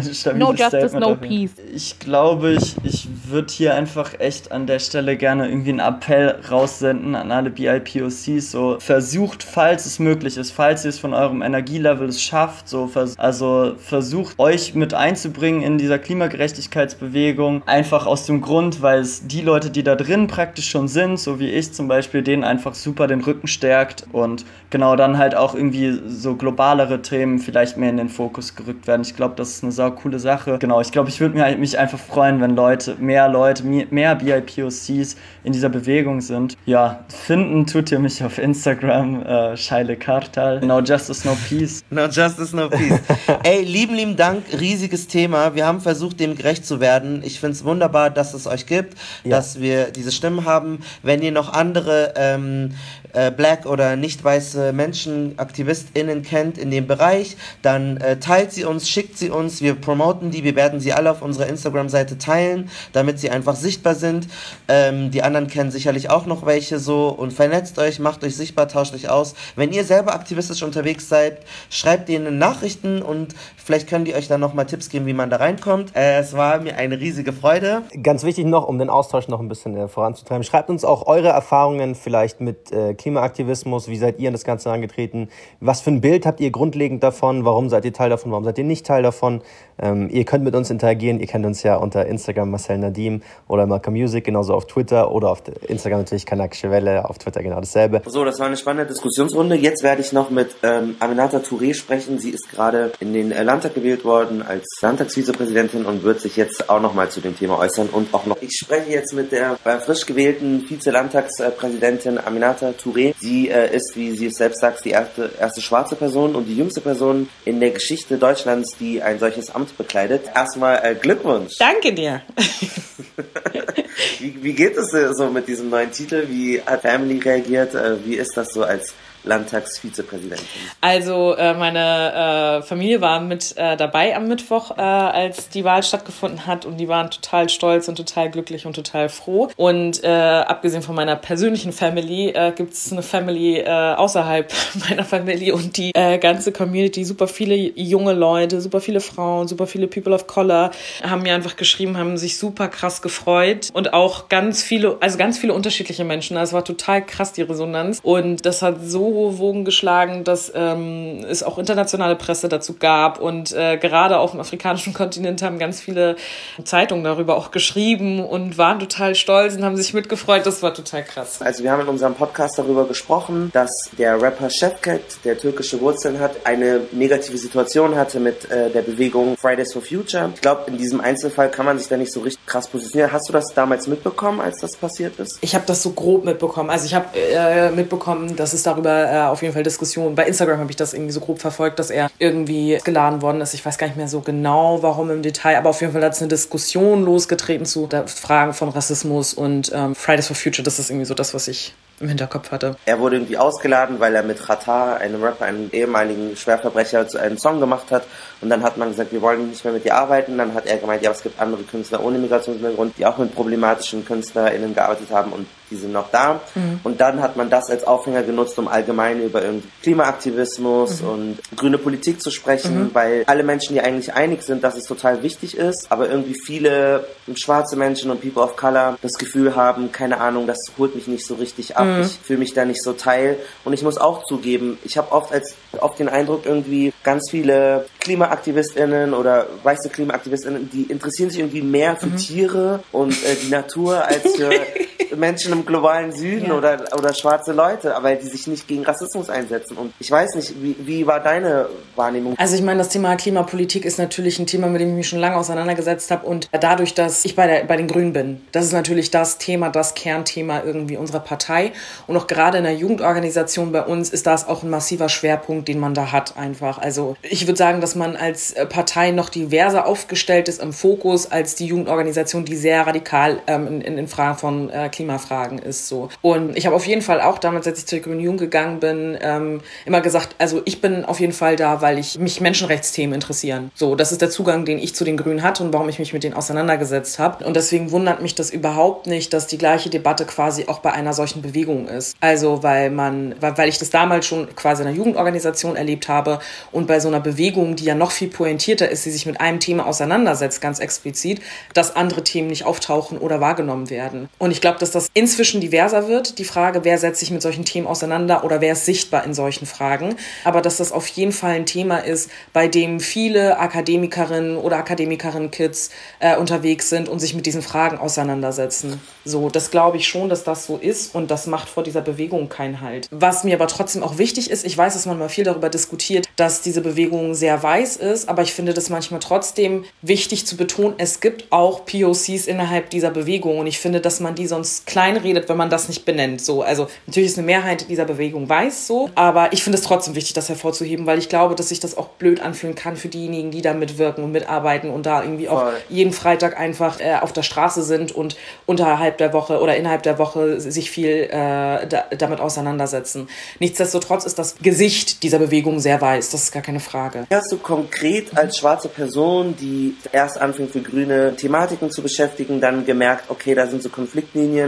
No justice, Statement no peace. Ich glaube, ich, ich würde hier einfach echt an der Stelle gerne irgendwie einen Appell raussenden an alle B I P O Cs. So, versucht, falls es möglich ist, falls ihr es von eurem Energielevel es schafft, so, also versucht, euch mit einzubringen in dieser Klimagerechtigkeitsbewegung, einfach aus dem Grund, weil es die Leute, die da drin praktisch schon sind, so wie ich zum Beispiel, denen einfach super den Rücken stärkt und genau dann halt auch irgendwie so globalere Themen vielleicht mehr in den Fokus gerückt werden. Ich glaube, das ist eine sau coole Sache. Genau, ich glaube, ich würde mich einfach freuen, wenn Leute, mehr Leute, mehr B I P O Cs in dieser Bewegung sind. Ja, finden tut ihr mich auf Instagram, äh, Shaile Kartal. No Justice, No Peace. No Justice, No Peace. Ey, lieben, lieben Dank, riesiges Thema. Wir haben versucht, dem gerecht zu werden. Ich finde es wunderbar, dass es euch gibt, ja. dass wir diese Stimmen haben. Wenn ihr noch andere ähm, äh, black oder nicht weiße Menschen, AktivistInnen kennt in dem Bereich, dann äh, teilt sie uns, schickt sie uns. Wir promoten die, wir werden sie alle auf unserer Instagram-Seite teilen, damit sie einfach sichtbar sind. Ähm, die anderen kennen sicherlich auch noch welche so und vernetzt euch, macht euch sichtbar, tauscht euch aus. Wenn ihr selber aktivistisch unterwegs seid, schreibt denen Nachrichten und vielleicht können die euch dann nochmal Tipps geben, wie man da reinkommt. Äh, es war mir eine riesige Freude. Ganz wichtig noch, um den Austausch noch ein bisschen äh, voranzutreiben, schreibt uns auch eure Erfahrungen vielleicht mit äh, Klimaaktivismus? Wie seid ihr in das Ganze angetreten? Was für ein Bild habt ihr grundlegend davon? Warum seid ihr Teil davon? Warum seid ihr nicht Teil davon? Ähm, ihr könnt mit uns interagieren. Ihr kennt uns ja unter Instagram Marcel Nadim oder Malcolm Music, genauso auf Twitter oder auf Instagram natürlich Kanakische Welle, auf Twitter genau dasselbe. So, das war eine spannende Diskussionsrunde. Jetzt werde ich noch mit ähm, Aminata Touré sprechen. Sie ist gerade in den äh, Landtag gewählt worden als Landtagsvizepräsidentin und wird sich jetzt auch nochmal zu dem Thema äußern. Und auch noch, ich spreche jetzt mit der äh, frisch gewählten Vize-Landtagspräsidentin Aminata Touré. Sie äh, ist, wie sie es selbst sagt, die erste, erste schwarze Person und die jüngste Person in der Geschichte Deutschlands, die ein solches Amt bekleidet. Erstmal äh, Glückwunsch. Danke dir. wie, wie geht es so mit diesem neuen Titel? Wie hat Family reagiert? Äh, wie ist das so als Landtagsvizepräsidentin? Also äh, meine äh, Familie war mit äh, dabei am Mittwoch, äh, als die Wahl stattgefunden hat, und die waren total stolz und total glücklich und total froh. Und äh, abgesehen von meiner persönlichen Family äh, gibt es eine Family äh, außerhalb meiner Familie und die äh, ganze Community, super viele junge Leute, super viele Frauen, super viele People of Color haben mir einfach geschrieben, haben sich super krass gefreut und auch ganz viele, also ganz viele unterschiedliche Menschen. Das war total krass, die Resonanz, und das hat so hohe Wogen geschlagen, dass ähm, es auch internationale Presse dazu gab, und äh, gerade auf dem afrikanischen Kontinent haben ganz viele Zeitungen darüber auch geschrieben und waren total stolz und haben sich mitgefreut. Das war total krass. Also wir haben in unserem Podcast darüber gesprochen, dass der Rapper Şevket, der türkische Wurzeln hat, eine negative Situation hatte mit äh, der Bewegung Fridays for Future. Ich glaube, in diesem Einzelfall kann man sich da nicht so richtig krass positionieren. Hast du das damals mitbekommen, als das passiert ist? Ich habe das so grob mitbekommen. Also ich habe äh, mitbekommen, dass es darüber äh, auf jeden Fall Diskussionen. Bei Instagram habe ich das irgendwie so grob verfolgt, dass er irgendwie geladen worden ist. Ich weiß gar nicht mehr so genau, warum im Detail, aber auf jeden Fall hat es eine Diskussion losgetreten zu Fragen von Rassismus und ähm, Fridays for Future. Das ist irgendwie so das, was ich im Hinterkopf hatte. Er wurde irgendwie ausgeladen, weil er mit Xatar, einem Rapper, einem ehemaligen Schwerverbrecher, zu einem Song gemacht hat. Und dann hat man gesagt, wir wollen nicht mehr mit dir arbeiten. Dann hat er gemeint, ja, es gibt andere Künstler ohne Migrationshintergrund, die auch mit problematischen KünstlerInnen gearbeitet haben, und die sind noch da. Mhm. Und dann hat man das als Aufhänger genutzt, um allgemein über irgendwie Klimaaktivismus mhm. und grüne Politik zu sprechen, mhm. weil alle Menschen, die eigentlich einig sind, dass es total wichtig ist, aber irgendwie viele schwarze Menschen und People of Color das Gefühl haben, keine Ahnung, das holt mich nicht so richtig ab. Mhm. Ich fühle mich da nicht so teil. Und ich muss auch zugeben, ich habe oft als oft den Eindruck, irgendwie ganz viele KlimaaktivistInnen oder weiße KlimaaktivistInnen, die interessieren sich irgendwie mehr für mhm. Tiere und äh, die Natur als für Menschen im globalen Süden ja. oder, oder schwarze Leute, aber die sich nicht gegen Rassismus einsetzen. Und ich weiß nicht, wie, wie war deine Wahrnehmung? Also ich meine, das Thema Klimapolitik ist natürlich ein Thema, mit dem ich mich schon lange auseinandergesetzt habe, und dadurch, dass ich bei, der, bei den Grünen bin, das ist natürlich das Thema, das Kernthema irgendwie unserer Partei, und auch gerade in der Jugendorganisation bei uns ist das auch ein massiver Schwerpunkt, den man da hat einfach. Also ich würde sagen, dass man als Partei noch diverser aufgestellt ist im Fokus als die Jugendorganisation, die sehr radikal ähm, in, in Fragen von äh, Klimafragen ist. So. Und ich habe auf jeden Fall auch damals, als ich zur Grünen Jugend gegangen bin, ähm, immer gesagt, also ich bin auf jeden Fall da, weil ich mich Menschenrechtsthemen interessieren. So, das ist der Zugang, den ich zu den Grünen hatte und warum ich mich mit denen auseinandergesetzt habe. Und deswegen wundert mich das überhaupt nicht, dass die gleiche Debatte quasi auch bei einer solchen Bewegung ist. Also weil man, weil, weil ich das damals schon quasi in einer Jugendorganisation erlebt habe und bei so einer Bewegung, die ja noch viel pointierter ist, die sich mit einem Thema auseinandersetzt, ganz explizit, dass andere Themen nicht auftauchen oder wahrgenommen werden. Und ich glaube, dass das inzwischen diverser wird, die Frage, wer setzt sich mit solchen Themen auseinander oder wer ist sichtbar in solchen Fragen. Aber dass das auf jeden Fall ein Thema ist, bei dem viele Akademikerinnen oder Akademikerinnen-Kids äh, unterwegs sind und sich mit diesen Fragen auseinandersetzen. So, das glaube ich schon, dass das so ist, und das macht vor dieser Bewegung keinen Halt. Was mir aber trotzdem auch wichtig ist, ich weiß, dass man mal viel darüber diskutiert, dass diese Bewegung sehr weiß ist, aber ich finde das manchmal trotzdem wichtig zu betonen, es gibt auch P O Cs innerhalb dieser Bewegung, und ich finde, dass man die sonst kleinredet, wenn man das nicht benennt. So, also natürlich ist eine Mehrheit dieser Bewegung weiß so, aber ich finde es trotzdem wichtig, das hervorzuheben, weil ich glaube, dass sich das auch blöd anfühlen kann für diejenigen, die da mitwirken und mitarbeiten und da irgendwie auch Voll. jeden Freitag einfach äh, auf der Straße sind und unterhalb der Woche oder innerhalb der Woche sich viel äh, da, damit auseinandersetzen. Nichtsdestotrotz ist das Gesicht dieser Bewegung sehr weiß, das ist gar keine Frage. Hast du konkret als schwarze Person, die erst anfing, für grüne Thematiken zu beschäftigen, dann gemerkt, okay, da sind so Konfliktlinien,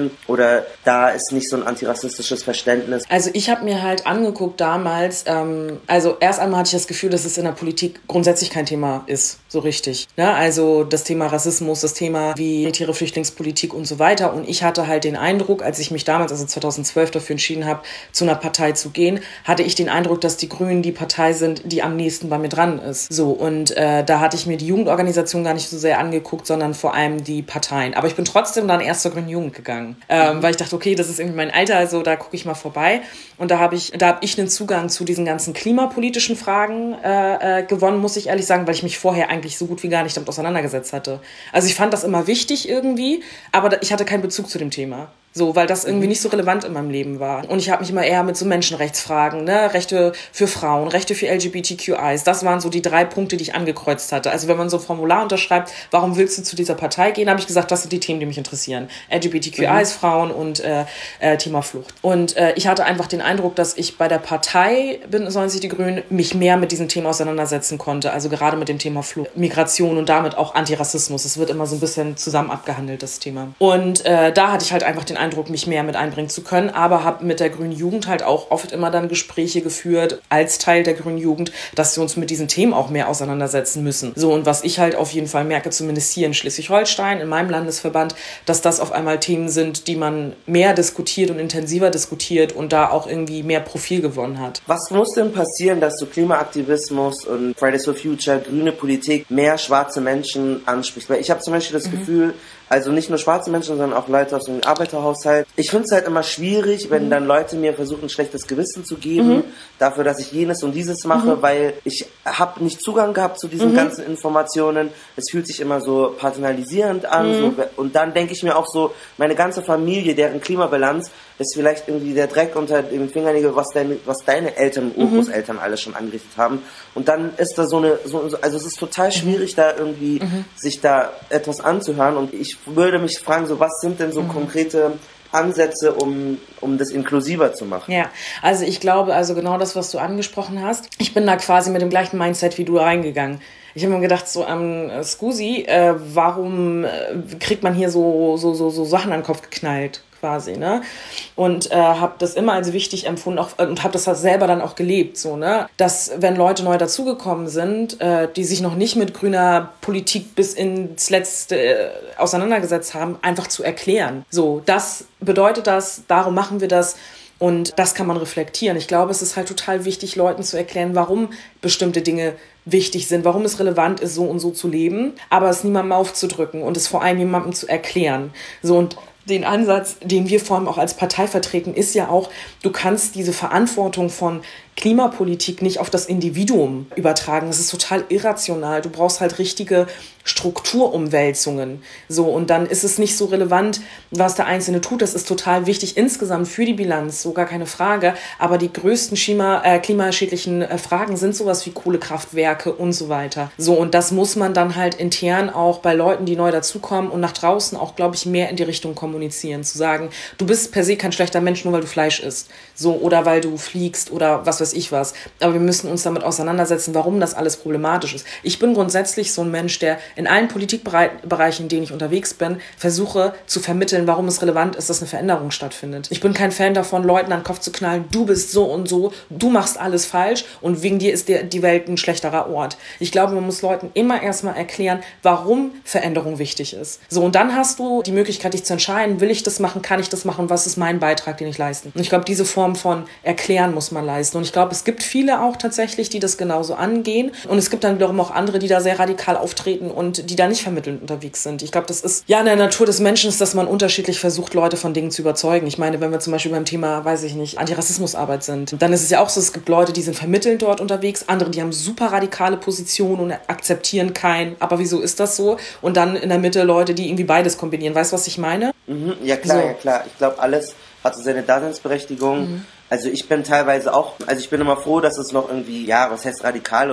diskutieren oder da ist nicht so ein antirassistisches Verständnis? Also ich habe mir halt angeguckt damals, ähm, also erst einmal hatte ich das Gefühl, dass es in der Politik grundsätzlich kein Thema ist, so richtig. Ne? Also das Thema Rassismus, das Thema wie elitäre Flüchtlingspolitik und so weiter. Und ich hatte halt den Eindruck, als ich mich damals, also zweitausendzwölf, dafür entschieden habe, zu einer Partei zu gehen, hatte ich den Eindruck, dass die Grünen die Partei sind, die am nächsten bei mir dran ist. So, und äh, da hatte ich mir die Jugendorganisation gar nicht so sehr angeguckt, sondern vor allem die Parteien. Aber ich bin trotzdem dann erst zur Grünen Jugend gegangen, ähm, mhm. weil ich dachte, okay, das ist irgendwie mein Alter, also da gucke ich mal vorbei. Und da habe ich, da habe ich einen Zugang zu diesen ganzen klimapolitischen Fragen äh, äh, gewonnen, muss ich ehrlich sagen, weil ich mich vorher eigentlich so gut wie gar nicht damit auseinandergesetzt hatte. Also ich fand das immer wichtig irgendwie, aber ich hatte keinen Bezug zu dem Thema. So, weil das irgendwie nicht so relevant in meinem Leben war. Und ich habe mich immer eher mit so Menschenrechtsfragen, ne, Rechte für Frauen, Rechte für L G B T Q Is, das waren so die drei Punkte, die ich angekreuzt hatte. Also wenn man so ein Formular unterschreibt, warum willst du zu dieser Partei gehen, habe ich gesagt, das sind die Themen, die mich interessieren. L G B T Q Is, mhm. Frauen und äh, äh, Thema Flucht. Und äh, ich hatte einfach den Eindruck, dass ich bei der Partei, Bündnis neunzig Die Grünen, mich mehr mit diesem Thema auseinandersetzen konnte. Also gerade mit dem Thema Flucht, Migration und damit auch Antirassismus. Es wird immer so ein bisschen zusammen abgehandelt, das Thema. Und äh, da hatte ich halt einfach den Eindruck, mich mehr mit einbringen zu können, aber habe mit der Grünen Jugend halt auch oft immer dann Gespräche geführt, als Teil der Grünen Jugend, dass wir uns mit diesen Themen auch mehr auseinandersetzen müssen. So, und was ich halt auf jeden Fall merke, zumindest hier in Schleswig-Holstein, in meinem Landesverband, dass das auf einmal Themen sind, die man mehr diskutiert und intensiver diskutiert und da auch irgendwie mehr Profil gewonnen hat. Was muss denn passieren, dass du Klimaaktivismus und Fridays for Future, grüne Politik, mehr schwarze Menschen ansprichst? Weil ich habe zum Beispiel das mhm. Gefühl, also nicht nur schwarze Menschen, sondern auch Leute aus dem Arbeiterhaushalt. Ich finde es halt immer schwierig, wenn mhm. dann Leute mir versuchen, ein schlechtes Gewissen zu geben, mhm. dafür, dass ich jenes und dieses mache, mhm. weil ich habe nicht Zugang gehabt zu diesen mhm. ganzen Informationen. Es fühlt sich immer so paternalisierend an. Mhm. So, und dann denke ich mir auch so, meine ganze Familie, deren Klimabilanz ist vielleicht irgendwie der Dreck unter den Fingernägeln, was deine, was deine Eltern und Urgroßeltern mhm. alle schon angerichtet haben. Und dann ist da so eine, so, also es ist total schwierig, mhm. da irgendwie mhm. sich da etwas anzuhören. Und ich würde mich fragen, so was sind denn so mhm. konkrete Ansätze, um, um das inklusiver zu machen? Ja, also ich glaube, also genau das, was du angesprochen hast, ich bin da quasi mit dem gleichen Mindset wie du reingegangen. Ich habe mir gedacht, so am ähm, Scusi, äh, warum äh, kriegt man hier so, so, so, so Sachen an den Kopf geknallt? Quasi, ne? Und äh, habe das immer als wichtig empfunden auch, und habe das halt selber dann auch gelebt, so, ne? Dass, wenn Leute neu dazugekommen sind, äh, die sich noch nicht mit grüner Politik bis ins Letzte äh, auseinandergesetzt haben, einfach zu erklären. So, das bedeutet das, darum machen wir das. Und das kann man reflektieren. Ich glaube, es ist halt total wichtig, Leuten zu erklären, warum bestimmte Dinge wichtig sind, warum es relevant ist, so und so zu leben, aber es niemandem aufzudrücken und es vor allem jemandem zu erklären. So, und den Ansatz, den wir vor allem auch als Partei vertreten, ist ja auch, du kannst diese Verantwortung von Klimapolitik nicht auf das Individuum übertragen. Das ist total irrational. Du brauchst halt richtige Strukturumwälzungen. So, und dann ist es nicht so relevant, was der Einzelne tut. Das ist total wichtig insgesamt für die Bilanz, so gar keine Frage. Aber die größten Klima, äh, klimaschädlichen äh, Fragen sind sowas wie Kohlekraftwerke und so weiter. So, und das muss man dann halt intern auch bei Leuten, die neu dazukommen und nach draußen auch, glaube ich, mehr in die Richtung kommunizieren. Zu sagen, du bist per se kein schlechter Mensch, nur weil du Fleisch isst. So, oder weil du fliegst oder was weiß ich was. Aber wir müssen uns damit auseinandersetzen, warum das alles problematisch ist. Ich bin grundsätzlich so ein Mensch, der in allen Politikbereichen, in denen ich unterwegs bin, versuche zu vermitteln, warum es relevant ist, dass eine Veränderung stattfindet. Ich bin kein Fan davon, Leuten an den Kopf zu knallen, du bist so und so, du machst alles falsch und wegen dir ist die Welt ein schlechterer Ort. Ich glaube, man muss Leuten immer erstmal erklären, warum Veränderung wichtig ist. So, und dann hast du die Möglichkeit, dich zu entscheiden, will ich das machen, kann ich das machen, was ist mein Beitrag, den ich leisten. Und ich glaube, diese Form von Erklären muss man leisten. Und ich glaube, es gibt viele auch tatsächlich, die das genauso angehen. Und es gibt dann wiederum auch andere, die da sehr radikal auftreten und die da nicht vermittelnd unterwegs sind. Ich glaube, das ist ja in der Natur des Menschen, dass man unterschiedlich versucht, Leute von Dingen zu überzeugen. Ich meine, wenn wir zum Beispiel beim Thema, weiß ich nicht, Antirassismusarbeit sind, dann ist es ja auch so, es gibt Leute, die sind vermittelnd dort unterwegs, andere, die haben super radikale Positionen und akzeptieren kein, aber wieso ist das so? Und dann in der Mitte Leute, die irgendwie beides kombinieren. Weißt du, was ich meine? Mhm, ja klar, so. ja klar. Ich glaube, alles hat so seine Daseinsberechtigung. Mhm. Also ich bin teilweise auch, also ich bin immer froh, dass es noch irgendwie, ja, was heißt radikal oder halt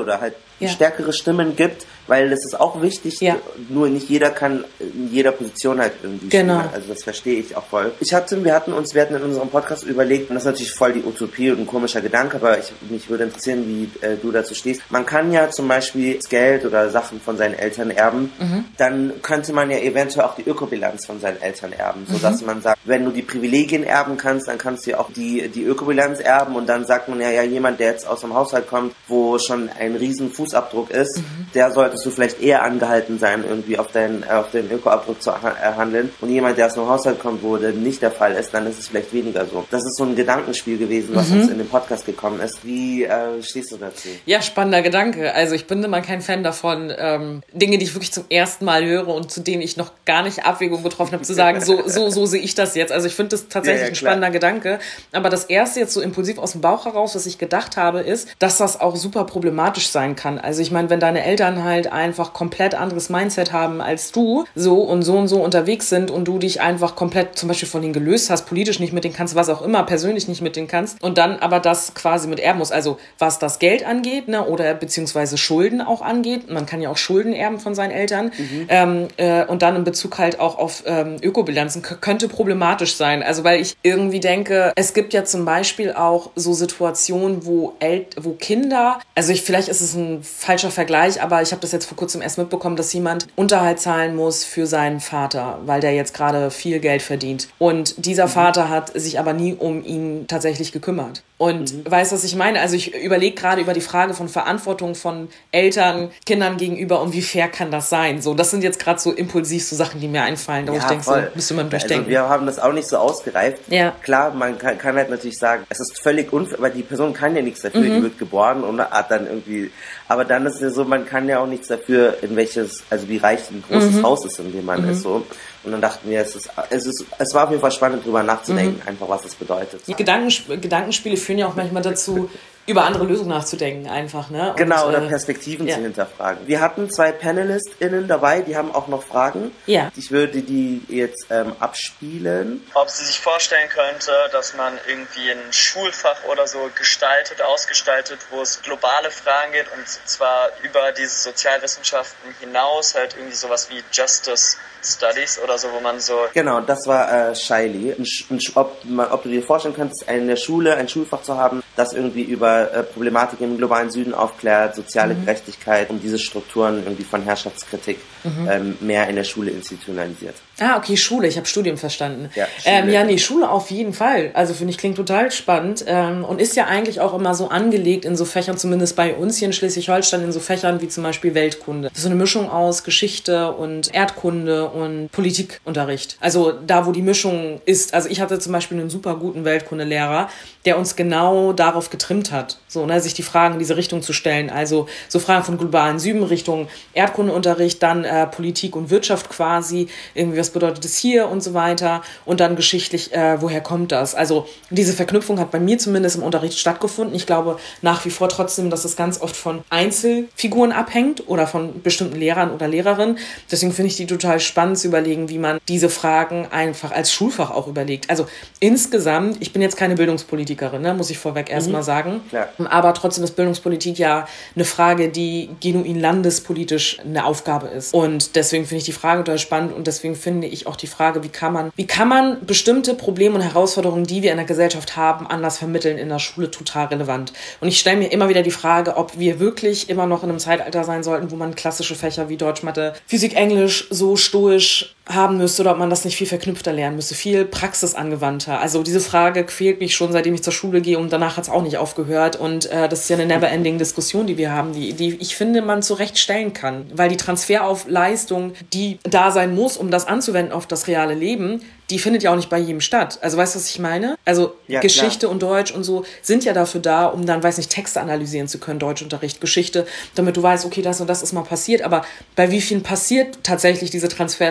ja. stärkere Stimmen gibt, weil es ist auch wichtig, ja. nur nicht jeder kann in jeder Position halt irgendwie genau. spielen. Also das verstehe ich auch voll. Ich hatte, wir hatten uns, wir hatten in unserem Podcast überlegt, und das ist natürlich voll die Utopie und ein komischer Gedanke, aber ich, mich würde interessieren, wie äh, du dazu stehst. Man kann ja zum Beispiel das Geld oder Sachen von seinen Eltern erben, mhm. dann könnte man ja eventuell auch die Ökobilanz von seinen Eltern erben, sodass mhm. man sagt, wenn du die Privilegien erben kannst, dann kannst du ja auch die, die Ökobilanz erben und dann sagt man ja, ja, jemand, der jetzt aus einem Haushalt kommt, wo schon ein riesen Fußabdruck ist, mhm. der solltest du vielleicht eher angehalten sein, irgendwie auf deinen, auf den Ökoabdruck zu handeln. Und jemand, der aus einem Haushalt kommt, wo das nicht der Fall ist, dann ist es vielleicht weniger so. Das ist so ein Gedankenspiel gewesen, was mhm. uns in den Podcast gekommen ist. Wie äh, stehst du dazu? Ja, spannender Gedanke. Also ich bin immer kein Fan davon, ähm, Dinge, die ich wirklich zum ersten Mal höre und zu denen ich noch gar nicht Abwägung getroffen habe, zu sagen, so, so, so sehe ich das jetzt. Also ich finde das tatsächlich ja, ja, ein spannender Gedanke. Aber das erste jetzt so impulsiv aus dem Bauch heraus, was ich gedacht habe, ist, dass das auch super problematisch sein kann. Also ich meine, wenn deine Eltern halt einfach komplett anderes Mindset haben als du, so und so und so unterwegs sind und du dich einfach komplett zum Beispiel von denen gelöst hast, politisch nicht mit denen kannst, was auch immer, persönlich nicht mit denen kannst und dann aber das quasi mit erben musst. Also was das Geld angeht, ne, oder beziehungsweise Schulden auch angeht, man kann ja auch Schulden erben von seinen Eltern mhm. ähm, äh, und dann in Bezug halt auch auf ähm, Ökobilanzen k- könnte problematisch sein. Also weil ich irgendwie denke, es gibt ja zum Beispiel auch so Situationen, wo, El- wo Kinder, also ich, vielleicht ist es ein falscher Vergleich, aber ich habe das jetzt vor kurzem erst mitbekommen, dass jemand Unterhalt zahlen muss für seinen Vater, weil der jetzt gerade viel Geld verdient. Und dieser mhm. Vater hat sich aber nie um ihn tatsächlich gekümmert. Und mhm. weißt du, was ich meine? Also ich überlege gerade über die Frage von Verantwortung von Eltern, Kindern gegenüber und wie fair kann das sein? So, das sind jetzt gerade so impulsiv so Sachen, die mir einfallen, da wo ja, ich denke, so müsste man durchdenken. Also wir haben das auch nicht so ausgereift. Ja. Klar, man kann, kann halt natürlich sagen, es ist völlig unfair, weil die Person kann ja nichts dafür, mhm. die wird geboren und hat dann irgendwie, aber dann ist es ja so, man kann ja auch nichts dafür, in welches, also wie reich ein großes mhm. Haus ist, in dem man mhm. ist, so. Und dann dachten wir, es ist, es ist, es war auf jeden Fall spannend, drüber nachzudenken, mhm. einfach was es bedeutet. Die Gedankensp- Gedankenspiele führen ja auch manchmal dazu, über andere Lösungen nachzudenken einfach, ne? Und, genau, oder Perspektiven äh, zu ja. hinterfragen. Wir hatten zwei PanelistInnen dabei, die haben auch noch Fragen. Ja. Ich würde die jetzt ähm, abspielen. Ob sie sich vorstellen könnte, dass man irgendwie ein Schulfach oder so gestaltet, ausgestaltet, wo es globale Fragen geht und zwar über diese Sozialwissenschaften hinaus, halt irgendwie sowas wie Justice Studies oder so, wo man so... Genau, das war äh, Shaili. Ob, ob du dir vorstellen könntest, in der Schule ein Schulfach zu haben, das irgendwie über äh, Problematik im globalen Süden aufklärt, soziale mhm. Gerechtigkeit und diese Strukturen irgendwie von Herrschaftskritik mhm. ähm, mehr in der Schule institutionalisiert. Ah, okay, Schule. Ich habe Studium verstanden. Ja, ähm, ja, nee, Schule auf jeden Fall. Also finde ich, klingt total spannend ähm, und ist ja eigentlich auch immer so angelegt in so Fächern, zumindest bei uns hier in Schleswig-Holstein, in so Fächern wie zum Beispiel Weltkunde. Das ist so eine Mischung aus Geschichte und Erdkunde und Politikunterricht. Also da, wo die Mischung ist. Also ich hatte zum Beispiel einen super guten Weltkundelehrer, der uns genau darauf getrimmt hat, so, ne, sich die Fragen in diese Richtung zu stellen. Also so Fragen von globalen Süden Richtung Erdkundeunterricht, dann äh, Politik und Wirtschaft quasi, irgendwie was bedeutet es hier und so weiter und dann geschichtlich, äh, woher kommt das? Also diese Verknüpfung hat bei mir zumindest im Unterricht stattgefunden. Ich glaube nach wie vor trotzdem, dass es ganz oft von Einzelfiguren abhängt oder von bestimmten Lehrern oder Lehrerinnen. Deswegen finde ich die total spannend zu überlegen, wie man diese Fragen einfach als Schulfach auch überlegt. Also insgesamt, ich bin jetzt keine Bildungspolitikerin, ne, muss ich vorweg mhm. erstmal sagen, ja. aber trotzdem ist Bildungspolitik ja eine Frage, die genuin landespolitisch eine Aufgabe ist. Und deswegen finde ich die Frage total spannend und deswegen finde ich auch die Frage, wie kann man, wie kann man bestimmte Probleme und Herausforderungen, die wir in der Gesellschaft haben, anders vermitteln in der Schule, total relevant. Und ich stelle mir immer wieder die Frage, ob wir wirklich immer noch in einem Zeitalter sein sollten, wo man klassische Fächer wie Deutsch, Mathe, Physik, Englisch so stoisch haben müsste oder ob man das nicht viel verknüpfter lernen müsste, viel praxisangewandter. Also diese Frage quält mich schon, seitdem ich zur Schule gehe und danach hat es auch nicht aufgehört und äh, das ist ja eine never-ending Diskussion, die wir haben, die, die ich finde, man zurecht stellen kann, weil die Transfer auf Leistung, die da sein muss, um das anzuwenden auf das reale Leben, die findet ja auch nicht bei jedem statt. Also weißt du, was ich meine? Also ja, Geschichte klar. Und Deutsch und so sind ja dafür da, um dann, weiß nicht, Texte analysieren zu können, Deutschunterricht, Geschichte, damit du weißt, okay, das und das ist mal passiert, aber bei wie vielen passiert tatsächlich diese Transferleistung,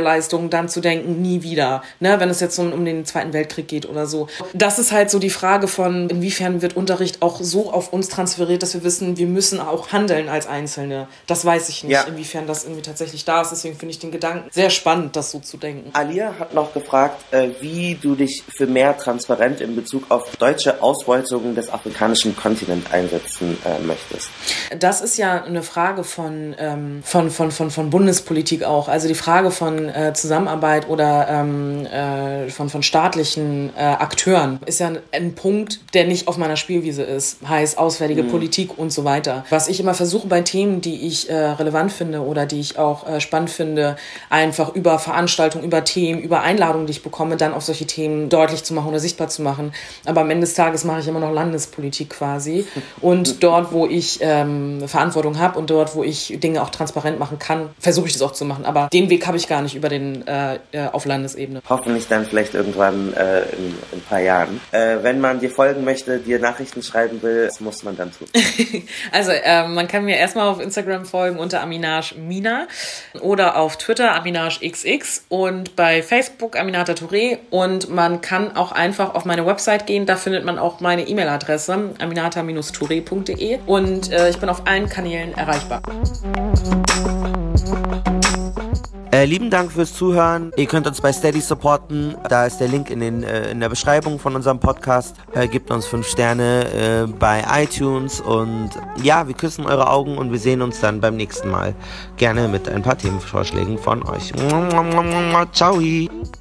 Richtung dann zu denken, nie wieder, ne, wenn es jetzt um, um den Zweiten Weltkrieg geht oder so. Das ist halt so die Frage von, inwiefern wird Unterricht auch so auf uns transferiert, dass wir wissen, wir müssen auch handeln als Einzelne. Das weiß ich nicht, ja. inwiefern das irgendwie tatsächlich da ist. Deswegen finde ich den Gedanken sehr spannend, das so zu denken. Alia hat noch gefragt, äh, wie du dich für mehr Transparenz in Bezug auf deutsche Ausbeutung des afrikanischen Kontinents einsetzen äh, möchtest. Das ist ja eine Frage von, ähm, von, von, von, von Bundespolitik auch. Also die Frage von äh, Zusammenarbeit oder ähm, äh, von, von staatlichen äh, Akteuren ist ja ein, ein Punkt, der nicht auf meiner Spielwiese ist. Heißt auswärtige mhm. Politik und so weiter. Was ich immer versuche bei Themen, die ich äh, relevant finde oder die ich auch äh, spannend finde, einfach über Veranstaltungen, über Themen, über Einladungen, die ich bekomme, dann auf solche Themen deutlich zu machen oder sichtbar zu machen. Aber am Ende des Tages mache ich immer noch Landespolitik quasi. Und dort, wo ich ähm, Verantwortung habe und dort, wo ich Dinge auch transparent machen kann, versuche ich das auch zu machen. Aber den Weg habe ich gar nicht über den äh, auf Landesebene. Hoffentlich dann vielleicht irgendwann äh, in, in ein paar Jahren. Äh, wenn man dir folgen möchte, dir Nachrichten schreiben will, was muss man dann tun? Also äh, man kann mir erstmal auf Instagram folgen unter Aminage Mina oder auf Twitter Aminage X X und bei Facebook Aminata Touré, und man kann auch einfach auf meine Website gehen, da findet man auch meine E-Mail-Adresse aminata touré punkt de, und äh, ich bin auf allen Kanälen erreichbar. Äh, lieben Dank fürs Zuhören. Ihr könnt uns bei Steady supporten. Da ist der Link in, den, äh, in der Beschreibung von unserem Podcast. Äh, gebt uns fünf Sterne äh, bei iTunes. Und ja, wir küssen eure Augen und wir sehen uns dann beim nächsten Mal. Gerne mit ein paar Themenvorschlägen von euch. Ciao.